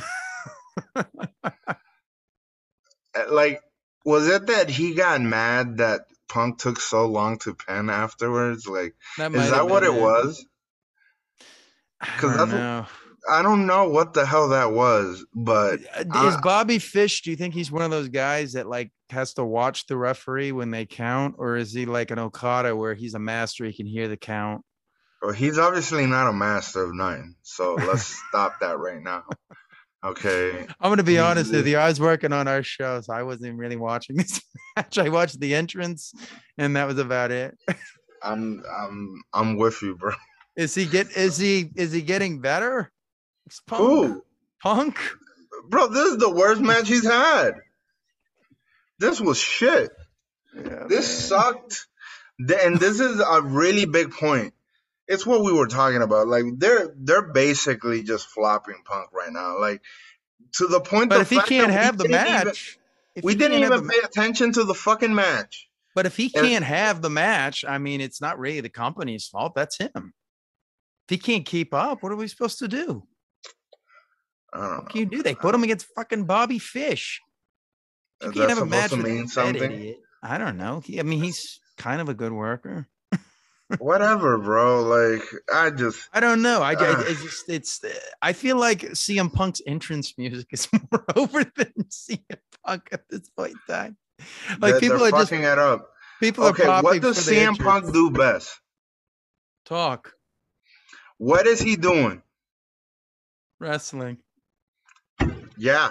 Like, was it that he got mad that Punk took so long to pen afterwards? Like, That might is have that what been it was? I 'Cause don't that's what- know. I don't know what the hell that was, but Uh, I- Is Bobby Fish? Do you think he's one of those guys that like has to watch the referee when they count, or is he like an Okada where he's a master? He can hear the count. well, he's obviously not a master of none. So let's stop that right now. Okay. I'm gonna be He's- honest with you. I was working on our show, so I wasn't really watching this match. I watched the entrance, and that was about it. I'm I'm I'm with you, bro. Is he get? Is he? Is he getting better? It's Punk. Who? Punk. Bro, this is the worst match he's had. This was shit. Yeah, This man. sucked. Th- And this is a really big point. It's what we were talking about. Like they're they're basically just flopping Punk right now. Like to the point. But the if he fact can't that we have the didn't even- match, if we he didn't can't have even the pay attention to the fucking match. But if he And- can't have the match, I mean, it's not really the company's fault. That's him. If he can't keep up, what are we supposed to do? I don't What know. can you do? They put him against fucking Bobby Fish. You Is can't that have a match supposed to with mean that something? idiot. I don't know. He, I mean, he's kind of a good worker. Whatever, bro. Like I just I don't know. I, I Ugh. it's just it's. uh, I feel like C M Punk's entrance music is more over than C M Punk at this point in time. Like they're, people they're are just fucking it up. people Okay, are popping what does for the C M Punk entrance. do best? Talk What is he doing? wrestling. Yeah.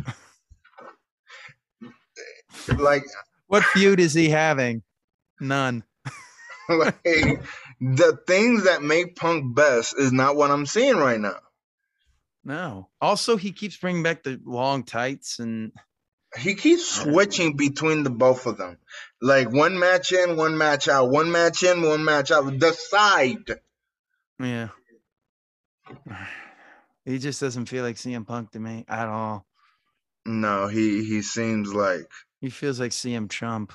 Like What feud is he having? None. like the things that make Punk best is not what I'm seeing right now. No. Also, he keeps bringing back the long tights, and He keeps switching between the both of them. Like one match in, one match out, one match in, one match out. Decide. yeah, he just doesn't feel like C M Punk to me at all. No, he he seems like He feels like C M Chump.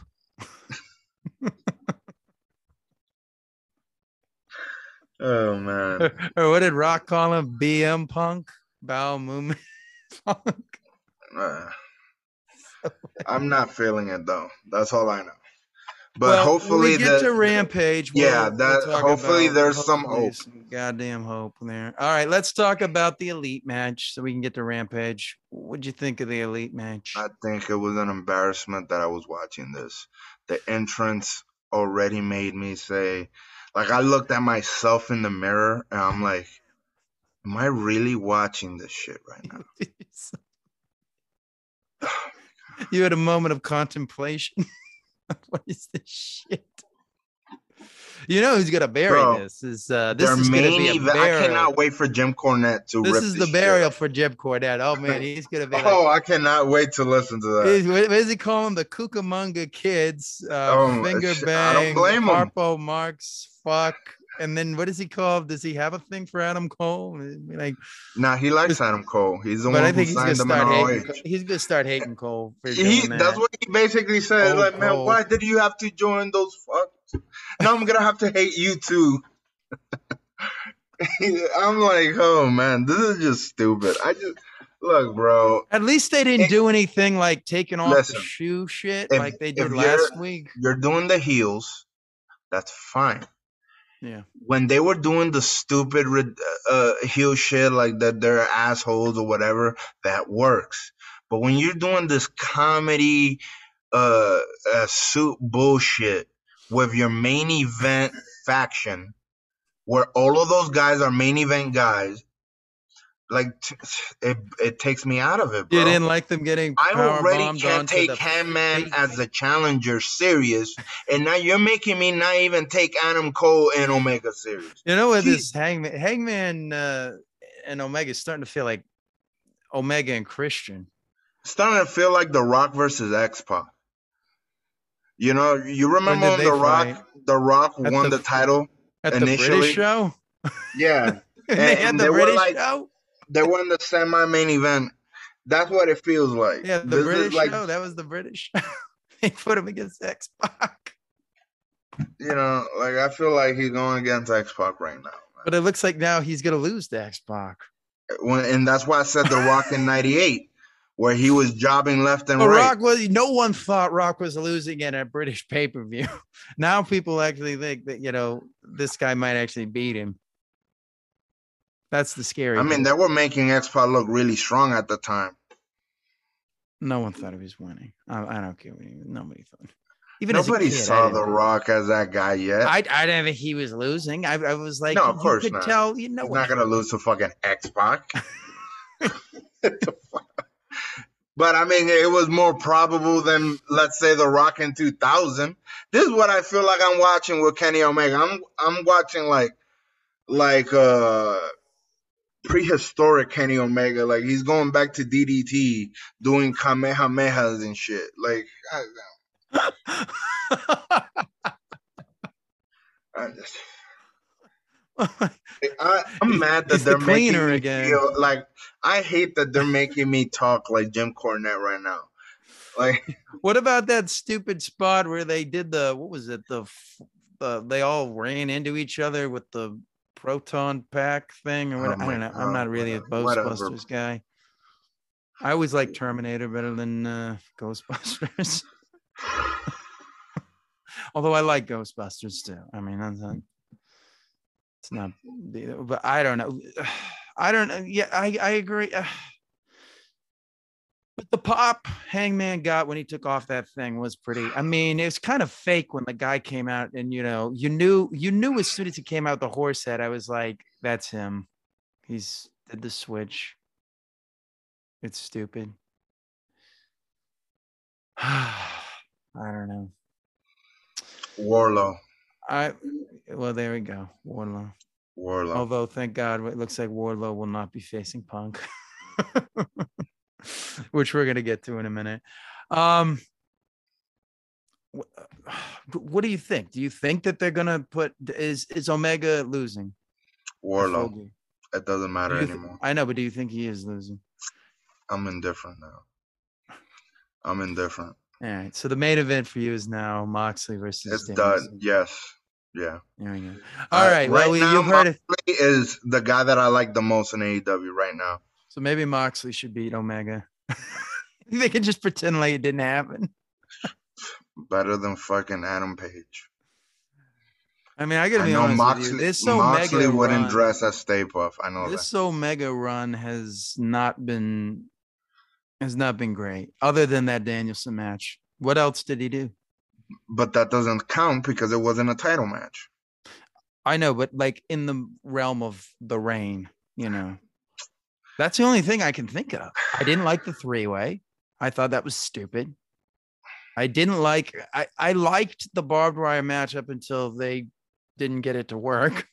oh man. or, or what did Rock call him? B M Punk? Bowel movement Punk? Uh, I'm not feeling it though. That's all I know. But Well, when we hopefully get the to Rampage, yeah, we'll we'll that talk hopefully about there's some hopefully hope. some goddamn hope there. All right, let's talk about the Elite match so we can get to Rampage. What'd you think of the Elite match? I think it was an embarrassment that I was watching this. The entrance already made me say, like, I looked at myself in the mirror and I'm like, am I really watching this shit right now? You had a moment of contemplation. What is this shit? You know who's gonna bury Bro, this? Is uh this their is gonna main be a event. I burial. cannot wait for Jim Cornette to This rip is this the shit burial up. for Jim Cornette. Oh man, he's gonna be like, Oh, I cannot wait to listen to that. he's- what what does he call them? The Cucamonga Kids, uh, Um, Finger sh- I don't Bang, blame him. Harpo Marx, fuck. And then what does he call? Does he have a thing for Adam Cole? Like, Nah, he likes Adam Cole. He's the but I one who think he's gonna signed him in start R O hating. H. He's gonna start hating Cole for He doing that's that. what he basically said. Oh, Like, man, Cole. why did you have to join those fucks? Now I'm gonna have to hate you too. I'm like, oh man, this is just stupid. I just look, bro. At least they didn't It, do anything like taking off listen, the shoe shit if like they if did you're last week. you're doing the heels, that's fine. Yeah. When they were doing the stupid uh, heel shit, like that they're assholes or whatever, that works. But when you're doing this comedy uh, uh suit bullshit with your main event faction, where all of those guys are main event guys, like t- it it takes me out of it, bro. You didn't like them getting I power already bombed can't onto take the Hangman face. as a challenger serious, and now you're making me not even take Adam Cole and Omega serious. You know what Jeez. this Hangman Hangman uh, and Omega is starting to feel like Omega and Christian. It's starting to feel like The Rock versus X-Pac. You know, you remember when they The Rock, fight? The Rock At won the- the, title At the initially? British show? Yeah, and, and, they had and the they were British like, show? they were in the semi-main event. That's what it feels like. Yeah, the This British is like, show. That was the British show. They put him against X-Pac. you know, like I feel like he's going against X-Pac right now. But it looks like now he's gonna lose to X-Pac. When, and that's why I said The Rock in ninety-eight, where he was jobbing left and But right. Rock was no one thought Rock was losing in a British pay-per-view. Now people actually think that, you know, this guy might actually beat him. That's the scary I mean, thing. they were making X-Pac look really strong at the time. No one thought he was winning. I, I don't care what he, nobody thought. Even Nobody as a kid, saw I The didn't- Rock as that guy yet. I, I didn't think he was losing. I, I was like, No, of you course could not. tell, you know, He's what not gonna lose to fucking X-Pac. But I mean, it was more probable than, let's say, The Rock in two thousand. This is what I feel like I'm watching with Kenny Omega. I'm I'm watching like like uh prehistoric Kenny Omega. Like he's going back to D D T, doing kamehamehas and shit. Like I, I just. I, I'm mad that He's the they're making cleaner me again. feel like I hate that they're making me talk like Jim Cornette right now. Like, What about that stupid spot where they did the, what was it? The, f- the they all ran into each other with the proton pack thing or what? oh I my don't know. I'm God, not really a whatever. Ghostbusters guy. I always like Terminator better than uh, Ghostbusters. Although I like Ghostbusters too. I mean, that's not, it's not, but I don't know. I don't know. Yeah, I, I agree. But the pop Hangman got when he took off that thing was pretty. I mean, it was kind of fake when the guy came out, and you know, you knew, you knew as soon as he came out the horse head. I was like, that's him. He's did the switch. It's stupid. I don't know. Warlow. I well, there we go. Warlow. Warlow. Although, thank God, it looks like Wardlow will not be facing Punk, which we're gonna get to in a minute. Um, what do you think? Do you think that they're gonna put is is Omega losing at Full Warlow. Gear? It doesn't Do matter you th- anymore. I know, but do you think he is losing? I'm indifferent now. I'm indifferent. All right. So the main event for you is now Moxley versus It's done. Danielson. Yes. Yeah. There we go. All Uh, right. Well, right we, now, you've heard it. Moxley is the guy that I like the most in A E W right now. So maybe Moxley should beat Omega. They can just pretend like it didn't happen. Better than fucking Adam Page. I mean, I gotta I be know honest Moxley, with you. This Moxley Omega wouldn't run, dress as Stay Puff. I know this that. Omega run has not been has not been great. Other than that Danielson match, what else did he do? But that doesn't count because it wasn't a title match. I know, but like in the realm of the reign, you know, that's the only thing I can think of. I didn't like the three way. I thought that was stupid. I didn't like. I I liked the barbed wire match up until they didn't get it to work.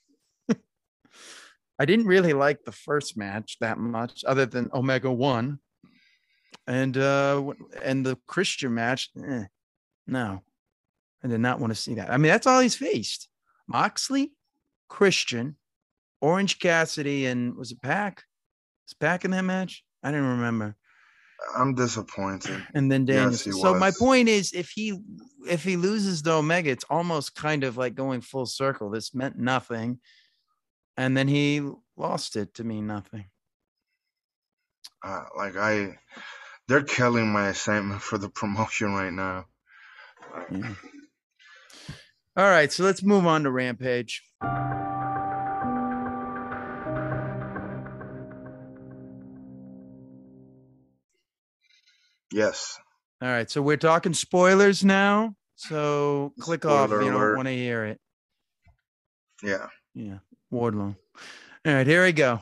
I didn't really like the first match that much, other than Omega won, and uh, and the Christian match. Eh, no, I did not want to see that. I mean, that's all he's faced: Moxley, Christian, Orange Cassidy, and was it Pac? Was Pac in that match? I didn't remember. I'm disappointed. And then Yes, he Danielson. So was. my point is, if he if he loses the Omega, it's almost kind of like going full circle. This meant nothing, and then he lost it to mean nothing. Uh, like I, they're killing my excitement for the promotion right now. Yeah. All right, so let's move on to Rampage. Yes. All right, so we're talking spoilers now. So click Spoiler off if you don't alert. want to hear it. Yeah. Yeah, Wardlow. All right, here we go.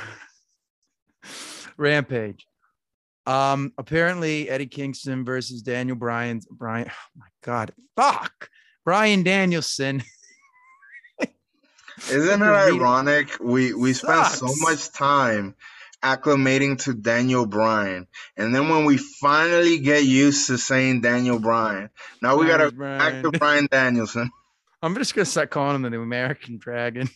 Rampage. Um, apparently Eddie Kingston versus Daniel Bryan. Bryan, oh my God, fuck, Bryan Danielson. Isn't it ironic? We we spent so much time acclimating to Daniel Bryan, and then when we finally get used to saying Daniel Bryan, now we gotta go back to Bryan Danielson. I'm just gonna start calling him the American Dragon.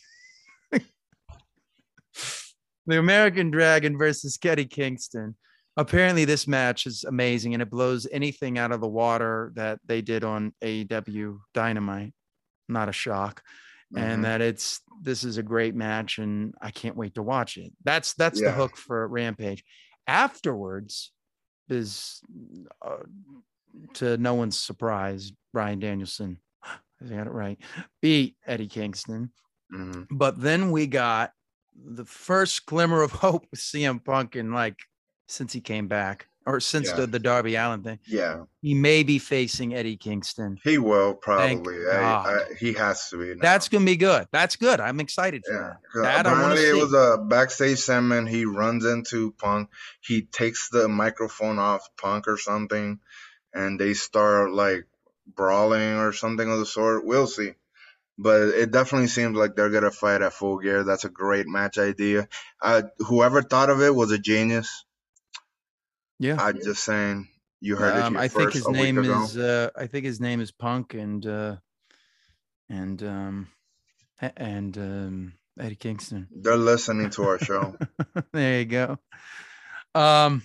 The American Dragon versus Eddie Kingston. Apparently, this match is amazing, and it blows anything out of the water that they did on A E W Dynamite. Not a shock. Mm-hmm. And that it's this is a great match, and I can't wait to watch it. That's that's yeah. the hook for Rampage. Afterwards, is uh, to no one's surprise, Bryan Danielson, I got it right, beat Eddie Kingston. Mm-hmm. But then we got the first glimmer of hope with C M Punk in like since he came back. Or since yeah. the, the Darby Allin thing. Yeah. He may be facing Eddie Kingston. He will probably. I, I, he has to be. Now. That's going to be good. That's good. I'm excited for yeah. that. That apparently it was a backstage segment. He runs into Punk. He takes the microphone off Punk or something, and they start like brawling or something of the sort. We'll see. But it definitely seems like they're going to fight at Full Gear. That's a great match idea. Uh, whoever thought of it was a genius. Yeah, I'm just saying. You heard it. Um, I think his name is. Uh, I think his name is Punk and uh, and um, and um, Eddie Kingston. They're listening to our show. There you go. Um,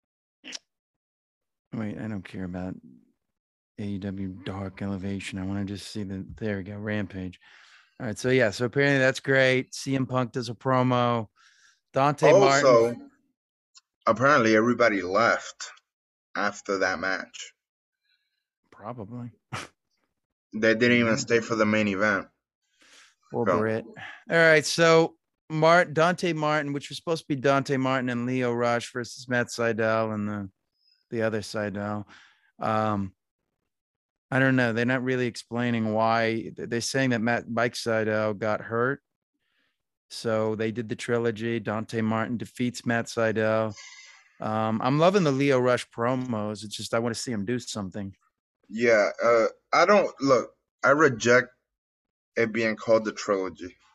wait, I don't care about A E W Dark Elevation. I want to just see the. There we go. Rampage. All right. So yeah. So apparently that's great. C M Punk does a promo. Dante also, Martin. Apparently, everybody left after that match. Probably. They didn't even stay for the main event. Or so. Britt. All right, so Mart Dante Martin, which was supposed to be Dante Martin and Lio Rush versus Matt Sydal and the the other Sydal. Um, I don't know. They're not really explaining why. They're saying that Matt Mike Sydal got hurt. So they did the trilogy. Dante Martin defeats Matt Sydal. Um, I'm loving the Lio Rush promos. It's just I want to see him do something. Yeah, uh, I don't look. I reject it being called the trilogy.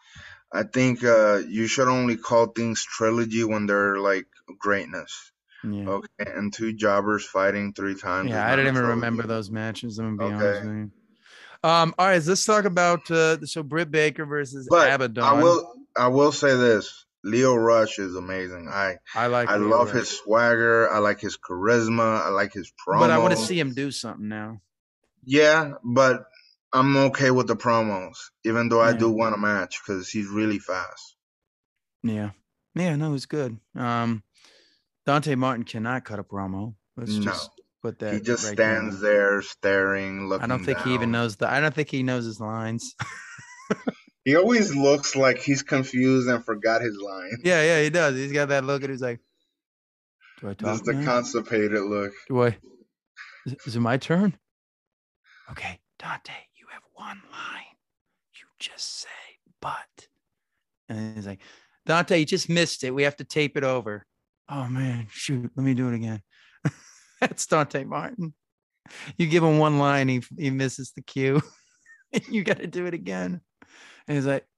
I think uh, you should only call things trilogy when they're like greatness. Yeah. Okay, and two jobbers fighting three times is Yeah, I not don't a even trilogy. remember those matches. I'm gonna be honest Okay, with you. Um, all right, let's talk about uh so Britt Baker versus but I Abaddon. will I will say this: Leo Rush is amazing. I I like I Leo love his Rush, swagger. I like his charisma. I like his but I want to promos. see him do something now. Yeah, but I'm okay with the promos, even though I do Yeah, want a match because he's really fast. yeah, yeah. No, it's good. Um, Dante Martin cannot cut a promo. Let's No, just put he that just right stands there. there staring, I don't looking think he even down. knows the. I don't think he knows his lines. He always looks like he's confused and forgot his lines. Yeah, yeah, he does. He's got that look, and he's like, "Do I Just talk the now? constipated look. Do I? Is, is it my turn? Okay, Dante, you have one line. You just say but." And he's like, "Dante, you just missed it. We have to tape it over." Oh man, shoot, let me do it again. That's Dante Martin. You give him one line, he he misses the cue. You got to do it again. And he's like,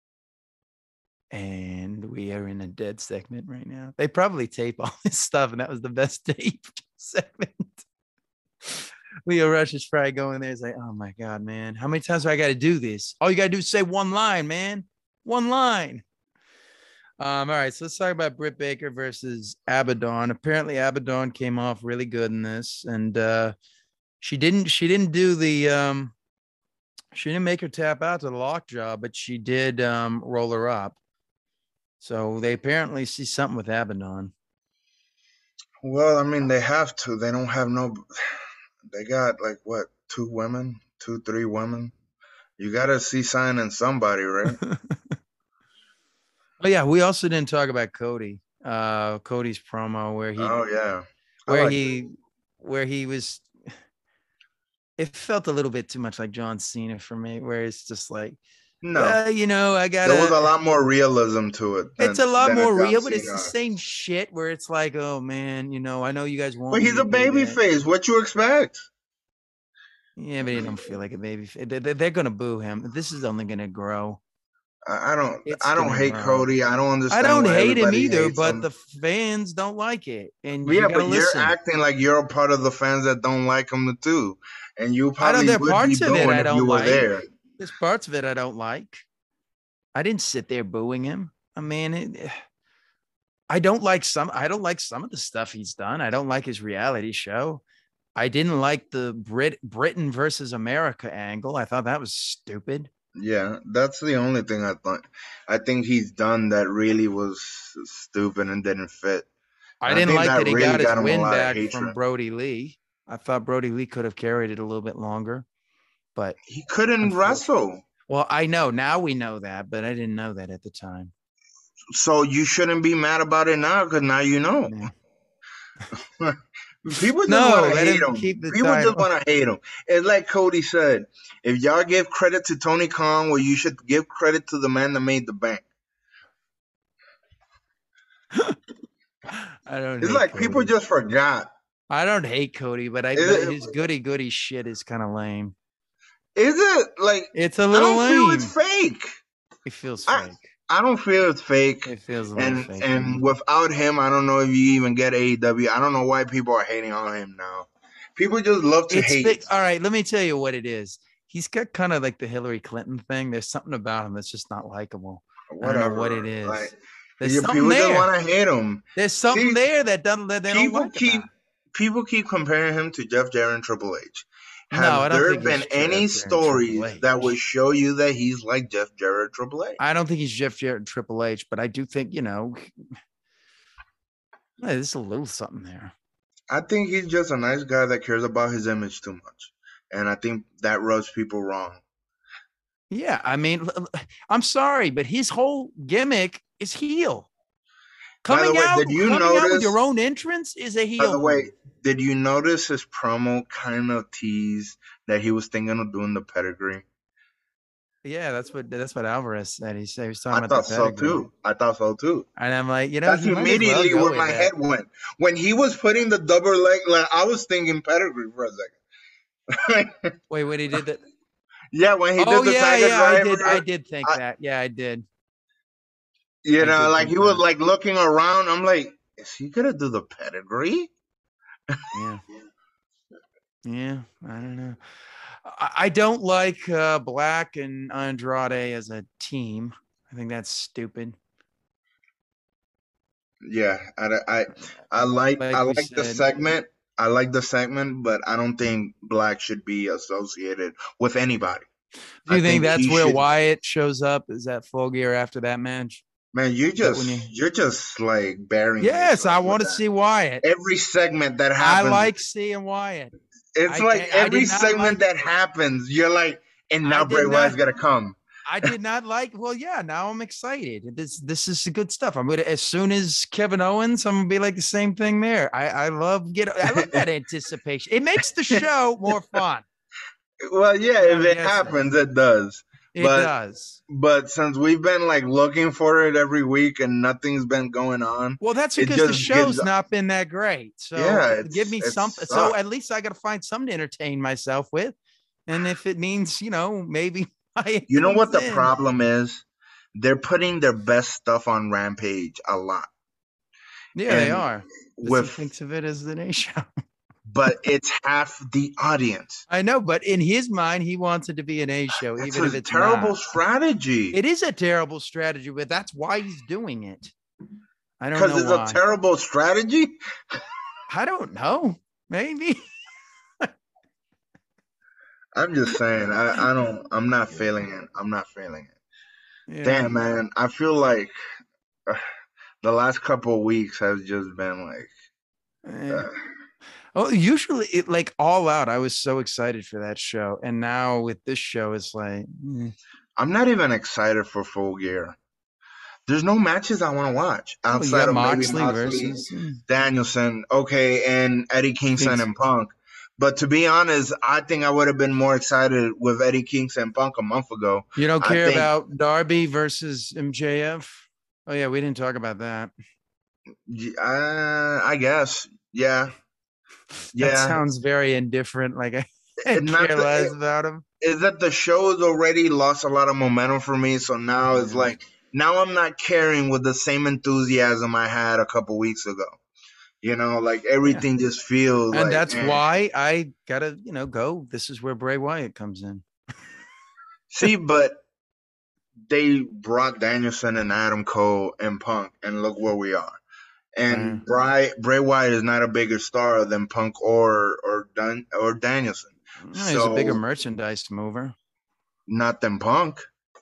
and we are in a dead segment right now. They probably tape all this stuff, and that was the best tape segment. Leo Rush is probably going there. He's like, oh my God, man. How many times do I got to do this? All you got to do is say one line, man. One line. Um, all right, so let's talk about Britt Baker versus Abaddon. Apparently, Abaddon came off really good in this, and uh, she didn't. She didn't do the. Um, she didn't make her tap out to the lockjaw, but she did um, roll her up. So they apparently see something with Abaddon. Well, I mean, they have to. They don't have no. They got like what, two women, two, three women. You gotta see sign in somebody, right? Oh yeah, we also didn't talk about Cody. Uh, Cody's promo where he Oh yeah, I where like it. he where he was. It felt a little bit too much like John Cena for me, where it's just like, No, yeah, you know, I there was a gotta. lot more realism to it It's than a lot than a more John real, but it's the Cena. same shit where it's like, oh man, you know, I know you guys But want me he's to a do baby that. face. What you expect? Yeah, but he don't feel like a baby. They're, they're gonna boo him. This is only gonna grow. I, I don't. It's I don't gonna hate grow. Cody. I don't I understand don't why hate him everybody either, hates but him. the fans don't like it, and you Yeah, gotta but you're listen. acting like you're a part of the fans that don't like him too, and you I don't. probably There are would be parts of it booing I if you don't were like. there. There's parts of it I don't like. I didn't sit there booing him. I mean, it, I don't like some. I don't like some of the stuff he's done. I don't like his reality show. I didn't like the Brit Britain versus America angle. I thought that was stupid. Yeah, that's the only thing I thought. I think he's done that really was stupid and didn't fit. I And I didn't think like that that he really got his got him a win lot of back from hatred. Brody Lee. I thought Brody Lee could have carried it a little bit longer, but He couldn't unfortunately, wrestle, well, I know now we know that, but I didn't know that at the time. so you shouldn't be mad about it now because now you know. Yeah. People just want No, to let hate him him. keep the People just title. want to hate him. It's like Cody said, if y'all give credit to Tony Khan, well, you should give credit to the man that made the bank. I don't It's hate like people Cody. just forgot. I don't hate Cody, but I Is but it, his goody goody shit is kind of lame. is it like, It's a I little don't feel it's lame. fake. It feels I fake. I don't feel it's fake. It feels a little And fake to and me. without him, I don't know if you even get A E W. I don't know why people are hating on him now. People just love to It's hate. fake. All right, let me tell you what it is. He's got kind of like the Hillary Clinton thing. There's something about him that's just not likable. I don't know what it Whatever. Like is. There's you- something people just there. want to hate him. There's something See, there that doesn't that they don't people like keep about. people keep comparing him to Jeff Jarrett and Triple H. No, I Have don't there think been he's any Jeff Jarrett and Triple stories that would H. show you that he's like Jeff Jarrett, Triple H? I don't think he's Jeff Jarrett and Triple H, but I do think, you know, there's a little something there. I think he's just a nice guy that cares about his image too much, and I think that rubs people wrong. Yeah, I mean, I'm sorry, but his whole gimmick is heel. By the Coming way, out, did you coming out with notice? your own entrance is a By heel the way, move. did you notice his promo kind of teased that he was thinking of doing the pedigree? Yeah, that's what that's what Alvarez said. He said he was talking I about the thought so pedigree, too. I thought so too. and I'm like, you know, That's he might as well immediately go where with my head that. went. When he was putting the double leg, like I was thinking pedigree for a second. Wait, when he did that? Yeah, when he Oh did the yeah, Tiger yeah, I Driver, did, I did think I, that. Yeah, I did. You I know, did like think he was that. like looking around. I'm like, is he gonna do the pedigree? Yeah. Yeah. I don't know. I, I don't like uh, Black and Andrade as a team. I think that's stupid. Yeah, I, I, I like I Like we like the said, segment. I like the segment, but I don't think Black should be associated with anybody. do I you think think that's he where should. Wyatt shows up? Is that full gear after that match? Man, you Is that when just you? you're just like burying Yes, I yourself with want to that. see Wyatt. Every segment that I happens, like seeing Wyatt. it's I like I every did not segment like. that happens, you're like, and I now did Bray not. Wyatt's gonna come. I did not like. Well, yeah. Now I'm excited. This this is good stuff. I'm gonna as soon as Kevin Owens, I'm gonna be like the same thing there. I I love get. I love that anticipation. It makes the show more fun. Well, yeah, But if I'm it guessing happens, it does. it But does. but since we've been like looking for it every week and nothing's been going on, Well, that's it because the just gives. show's not been that great. So Yeah, give it's me it something. So sucks. at least I got to find something to entertain myself with. And if it means, you know, maybe I You know comes what the in. problem is? They're putting their best stuff on Rampage a lot, Yeah, they and are. Because he with thinks of it as the A show. but it's half the audience. I know, but in his mind, he wants it to be an A show, It's even if a it's terrible not. strategy It is a terrible strategy, but that's why he's doing it. I don't because know it's a why. terrible strategy. I don't know. Maybe. I'm just saying. I, I don't. I'm not feeling it. I'm not feeling it. Yeah. Damn, man. I feel like uh, the last couple of weeks has just been like. Eh. Uh, Oh, usually it like all out. I was so excited for that show. And now with this show, it's like, eh. I'm not even excited for Full Gear. There's no matches I want to watch Well, you outside got of maybe Moxley Moxley, versus hmm, Danielson, okay, and Eddie Kingston Kings. and Punk. But to be honest, I think I would have been more excited with Eddie Kingston and Punk a month ago. You don't I care think, about Darby versus M J F? Oh, yeah, we didn't talk about that. uh, I guess, yeah, That yeah. sounds very indifferent. Like I, I It, not care the, less it, about him. is that the show has already lost a lot of momentum for me. So now it's Yeah. like now I'm not caring with the same enthusiasm I had a couple weeks ago. You know, like Yeah. everything just feels And like. that's Eh. why I gotta, you know, go. This is where Bray Wyatt comes in. See, but they brought Danielson and Adam Cole and Punk, and look where we are. Uh, And Bray Bray Wyatt is not a bigger star than Punk or or Dun, or Danielson. he's a bigger So merchandise mover. not than Punk.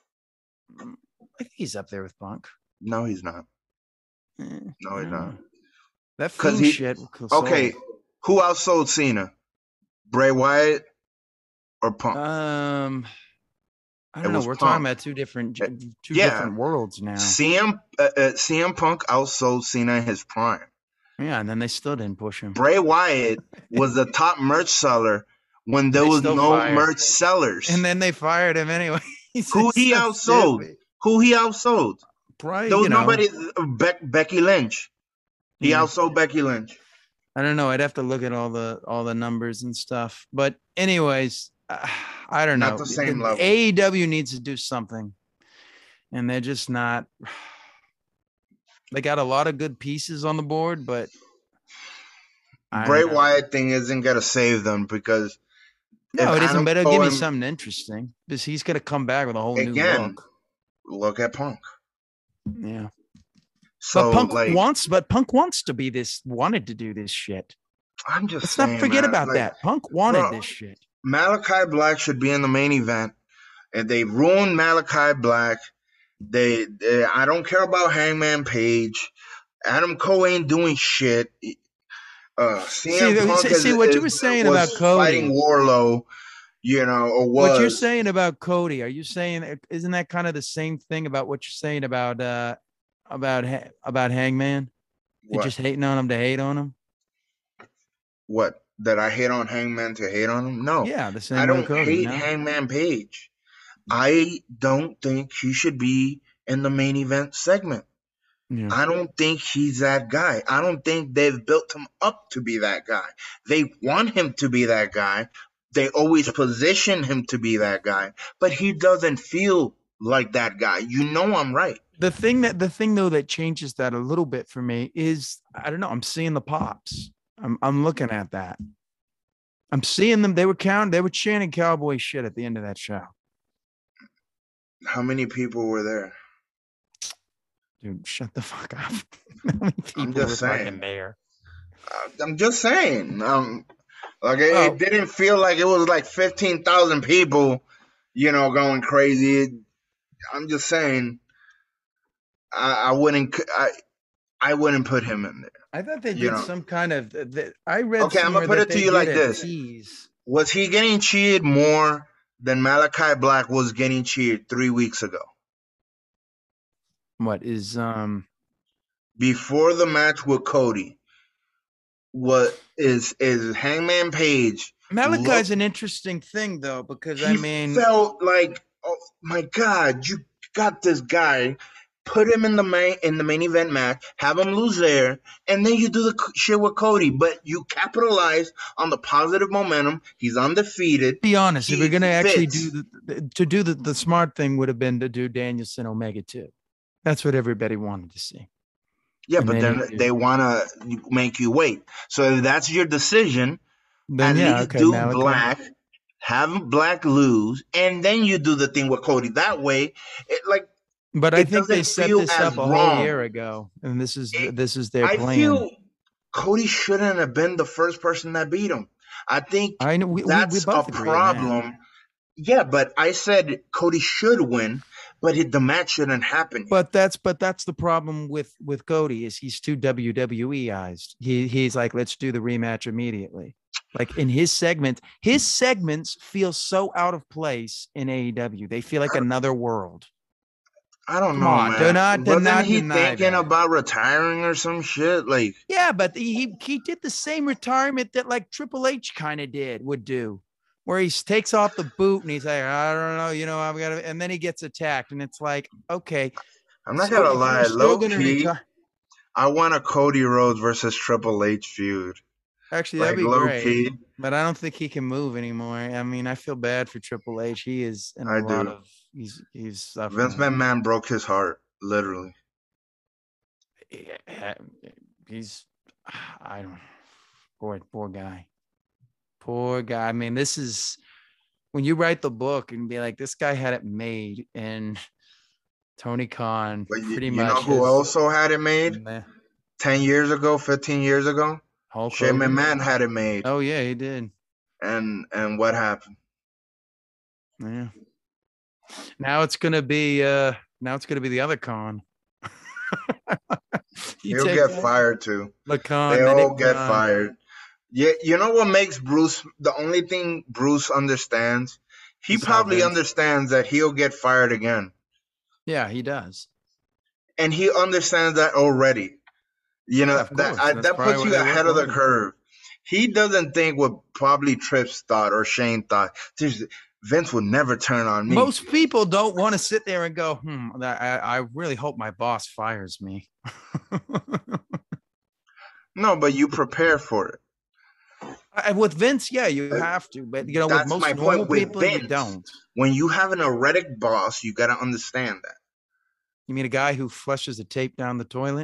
I think he's up there with Punk. No, he's not. Eh, No, I he's don't not. know. That Cause fiend he shit okay. sold. Who outsold Cena? Bray Wyatt or Punk? Um, I It don't know. was We're talking Punk. about two different Uh, two Yeah, different worlds now. C M uh, uh, C M Punk outsold Cena in his prime. Yeah, and then they still didn't push him. Bray Wyatt was the top merch seller when there They was still no fired. merch sellers. And then they fired him anyway. Who he so outsold? stupid. Who he outsold? Probably, There was you know. nobody. Be- Becky Lynch. He Yeah. outsold Becky Lynch. I don't know. I'd have to look at all the all the numbers and stuff. But anyways, uh, I don't Not know. the The, same the level. A E W needs to do something, and they're just not. They got a lot of good pieces on the board, but I Bray don't know. Wyatt thing isn't gonna save them because No, if it isn't. Adam But it'll Cole give me and something interesting because he's gonna come back with a whole new again, look. look at Punk. Yeah. So But Punk like, wants, but Punk wants to be this, wanted to do this shit. I'm just Let's saying, not forget man, about like, that. Punk wanted bro, this shit. Malachi Black should be in the main event, and they ruined Malachi Black. They, they I don't care about Hangman Page. Adam Cole ain't doing shit. Uh, See, C M Punk see, is, see what you is were saying was about fighting Cody. Warlow, you know, or What you're was saying about Cody. Are you saying isn't that kind of the same thing about what you're saying about uh about about Hangman? You're what? just hating on him to hate on him. What? That I hate on Hangman to hate on him? No, Yeah, the I same way don't Cody. hate No. Hangman Page. I don't think he should be in the main event segment. Yeah. I don't think he's that guy. I don't think they've built him up to be that guy. They want him to be that guy. They always position him to be that guy, but he doesn't feel like that guy. You know I'm right. The thing that the thing though that changes that a little bit for me is I don't know. I'm seeing the pops. I'm I'm looking at that. I'm seeing them. They were counting. They were chanting cowboy shit at the end of that show. How many people were there? Dude, shut the fuck up. How many people I'm just were saying. fucking there? I'm just saying. Um, like it, Oh. it didn't feel like it was like fifteen thousand people, you know, going crazy. I'm just saying. I, I wouldn't. I I wouldn't put him in there. I thought they You did know. some kind of. That I read Okay, I'm somewhere gonna put that it to they you did like a this. tease. Was he getting cheered more than Malachi Black was getting cheered three weeks ago? What is um Before the match with Cody, what is is Hangman Page? Malachi's look- an interesting thing though, because he I mean felt like, oh my God, you got this guy. Put him in the main in the main event match, have him lose there, and then you do the c- shit with Cody. But you capitalize on the positive momentum. He's undefeated. be honest, if He we're gonna actually fits. do the, the to do the, the smart thing would have been to do Danielson Omega too. That's what everybody wanted to see. Yeah, And but then then you- they want to make you wait. So if that's your decision, Then at yeah, least okay, do Malachi. Black, have Black lose, and then you do the thing with Cody. That way, it like But I it think they doesn't set feel this as up a whole wrong. year ago, and this is It- this is their I plan. feel Cody shouldn't have been the first person that beat him. I think I know we, we, that's we both a agree on that. problem. Yeah, but I said Cody should win, but it, the match shouldn't happen. But that's but that's the problem with with Cody is he's too W W E-ized. He he's like, let's do the rematch immediately. Like in his segments, his segments feel so out of place in A E W. They feel like another world. I don't Come know, on, man. do not- do Wasn't not he deny thinking that. about retiring or some shit? Like, Yeah, but he he did the same retirement that like Triple H kind of did would do, where he takes off the boot and he's like, I don't know, you know, I've got to, and then he gets attacked, and it's like, okay, I'm not so gonna if you're lie, still low gonna key, retire, I want a Cody Rhodes versus Triple H feud. actually Like that'd be low great. key, But I don't think he can move anymore. I mean, I feel bad for Triple H. He is in a I lot do. of he's he's suffering. Vince McMahon broke his heart, literally. Yeah, he's I don't poor poor guy. Poor guy. I mean, this is when you write the book and be like, this guy had it made, and Tony Khan But you, pretty you much know who has- also had it made Meh. ten years ago, fifteen years ago? Hulk Shane Hogan. McMahon had it made, Oh yeah, he did. and and what happened? Yeah. Now it's gonna be uh now it's gonna be the other Khan. You He'll take get that? fired too. The Khan, They the all Nick get Khan. fired. Yeah, you know what makes Bruce? The only thing Bruce understands, he Is how probably Vince- understands that he'll get fired again, Yeah, he does. and he understands that already. You know Yeah, of that course. I, That's that probably puts why you they work ahead of the harder. curve. He doesn't think what probably Trips thought or Shane thought. There's, Vince would never turn on me. Most people don't want to sit there and go, hmm, I, I really hope my boss fires me. No, but you prepare for it. I- with Vince, yeah, you have to, but you know, with That's most my normal point with people, you Vince. don't. When you have an erratic boss, you got to understand that. You mean a guy who flushes the tape down the toilet?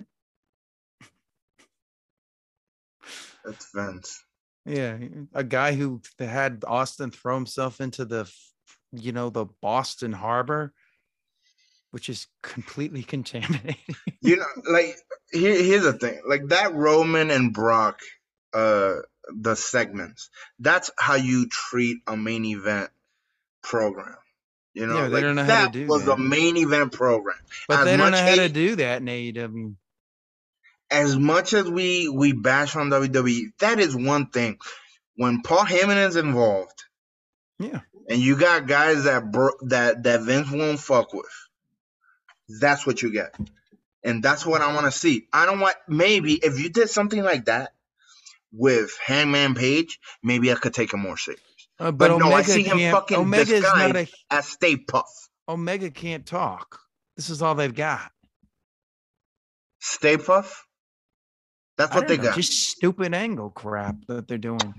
That's Vince. Yeah, a guy who had Austin throw himself into the, you know, the Boston Harbor, which is completely contaminated. You know, like here, here's the thing. Like that Roman and Brock, uh, the segments. That's how you treat a main event program. You know, Yeah, they like don't know how that to do was that. a main event program. But As they don't much know how to hate- do that in A E W. As much as we we bash on W W E, that is one thing. When Paul Heyman is involved, Yeah. and you got guys that bro- that that Vince won't fuck with, that's what you get, and that's what I want to see. I don't want maybe if you did something like that with Hangman Page, maybe I could take him more serious. Uh, but, But no, I Omega see him can't. fucking Omega is not a. disguised as Stay Puff. Omega can't talk. This is all they've got. Stay Puff. That's I what don't they know, got. just stupid angle crap that they're doing.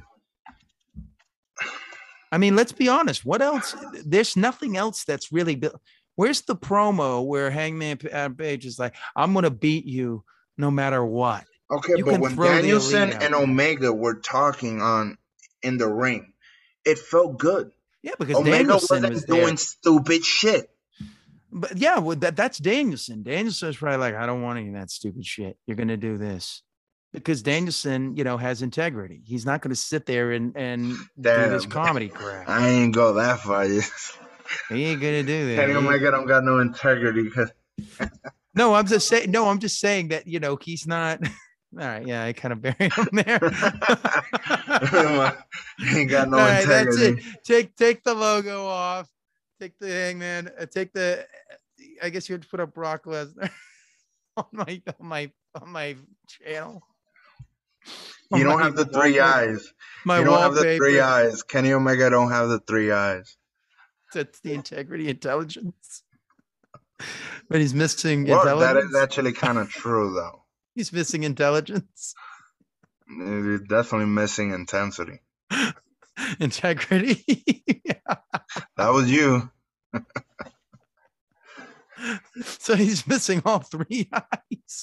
I mean, let's be honest. What else? There's nothing else that's really built. Where's the promo where Hangman Page is like, I'm going to beat you no matter what? Okay, you but when Danielson and Omega were talking on in the ring, it felt good. Yeah, because Omega Danielson wasn't was doing there. stupid shit. But yeah, well, that, that's Danielson. Danielson's probably like, I don't want any of that stupid shit. You're going to do this. Because Danielson, you know, has integrity. He's not going to sit there and, and do this comedy crap. I ain't go that far. He ain't going to do that. Kenny Omega don't got no integrity. Because no, I'm just saying. No, I'm just saying that, you know, he's not. All right, yeah, I kind of buried him there. He ain't got no All right, integrity. That's it. Take take the logo off. Take the Hangman. Uh, take the. I guess you had to put up Brock Lesnar on my on my on my channel. You don't have the three eyes. My you don't have the wallpaper. three eyes. Kenny Omega don't have the three eyes. That's the integrity, intelligence. But he's missing well, intelligence. That is actually kind of true, though. He's missing intelligence. He's definitely missing intensity. Integrity. Yeah. That was you. So he's missing all three eyes.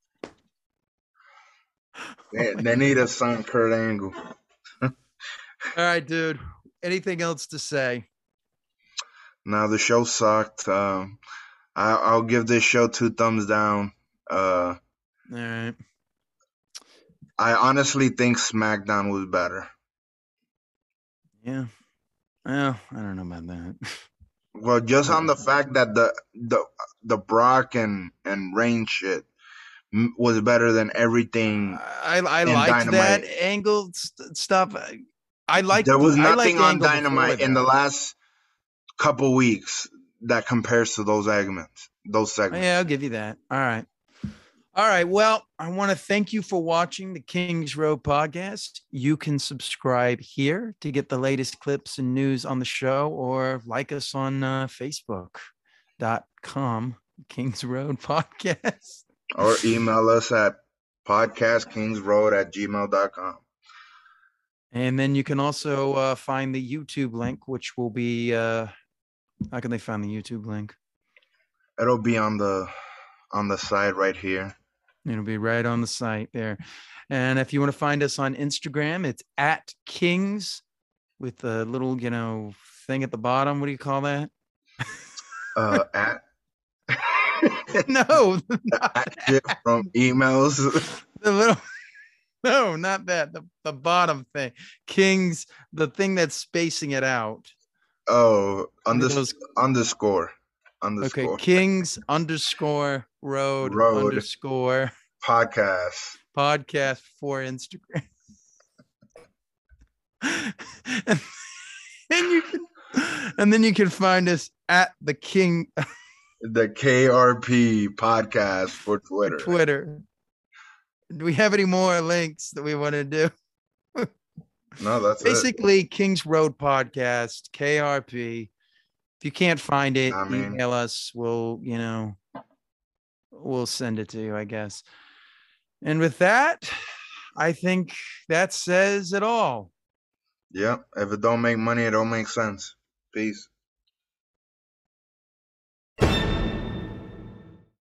They, oh they need a son Kurt Angle. All right, dude. Anything else to say? No, the show sucked. Um, I, I'll give this show two thumbs down. Uh, All right. I honestly think SmackDown was better. Yeah. Well, I don't know about that. Well, just on the fact that the the the Brock and and Reigns shit was better than everything. I I liked that angle stuff. I liked. There was nothing on Angle Dynamite in the last couple weeks that compares to those segments. Those segments. Yeah, I'll give you that. All right. All right. Well, I want to thank you for watching the Kings Road podcast. You can subscribe here to get the latest clips and news on the show, or like us on uh, Facebook dot com Kings Road Podcast. Or email us at podcastkingsroad at gmail dot com. And then you can also uh, find the YouTube link, which will be, uh, how can they find the YouTube link? It'll be on the on the side right here. It'll be right on the site there. And if you want to find us on Instagram, it's at Kings with a little, you know, thing at the bottom. What do you call that? Uh, at no, at shit from emails. The little, no, not that. The the bottom thing, Kings, the thing that's spacing it out. Oh, under, those, underscore. Underscore. Okay, Kings underscore road, road underscore podcast podcast for Instagram. and, and you can and then you can find us at the King the K R P podcast for Twitter. Twitter. Do we have any more links that we want to do? No, that's basically it. Kings Road Podcast, K R P. If you can't find it, I mean, email us. We'll, you know, we'll send it to you, I guess. And with that, I think that says it all. Yeah. If it don't make money, it don't make sense. Peace.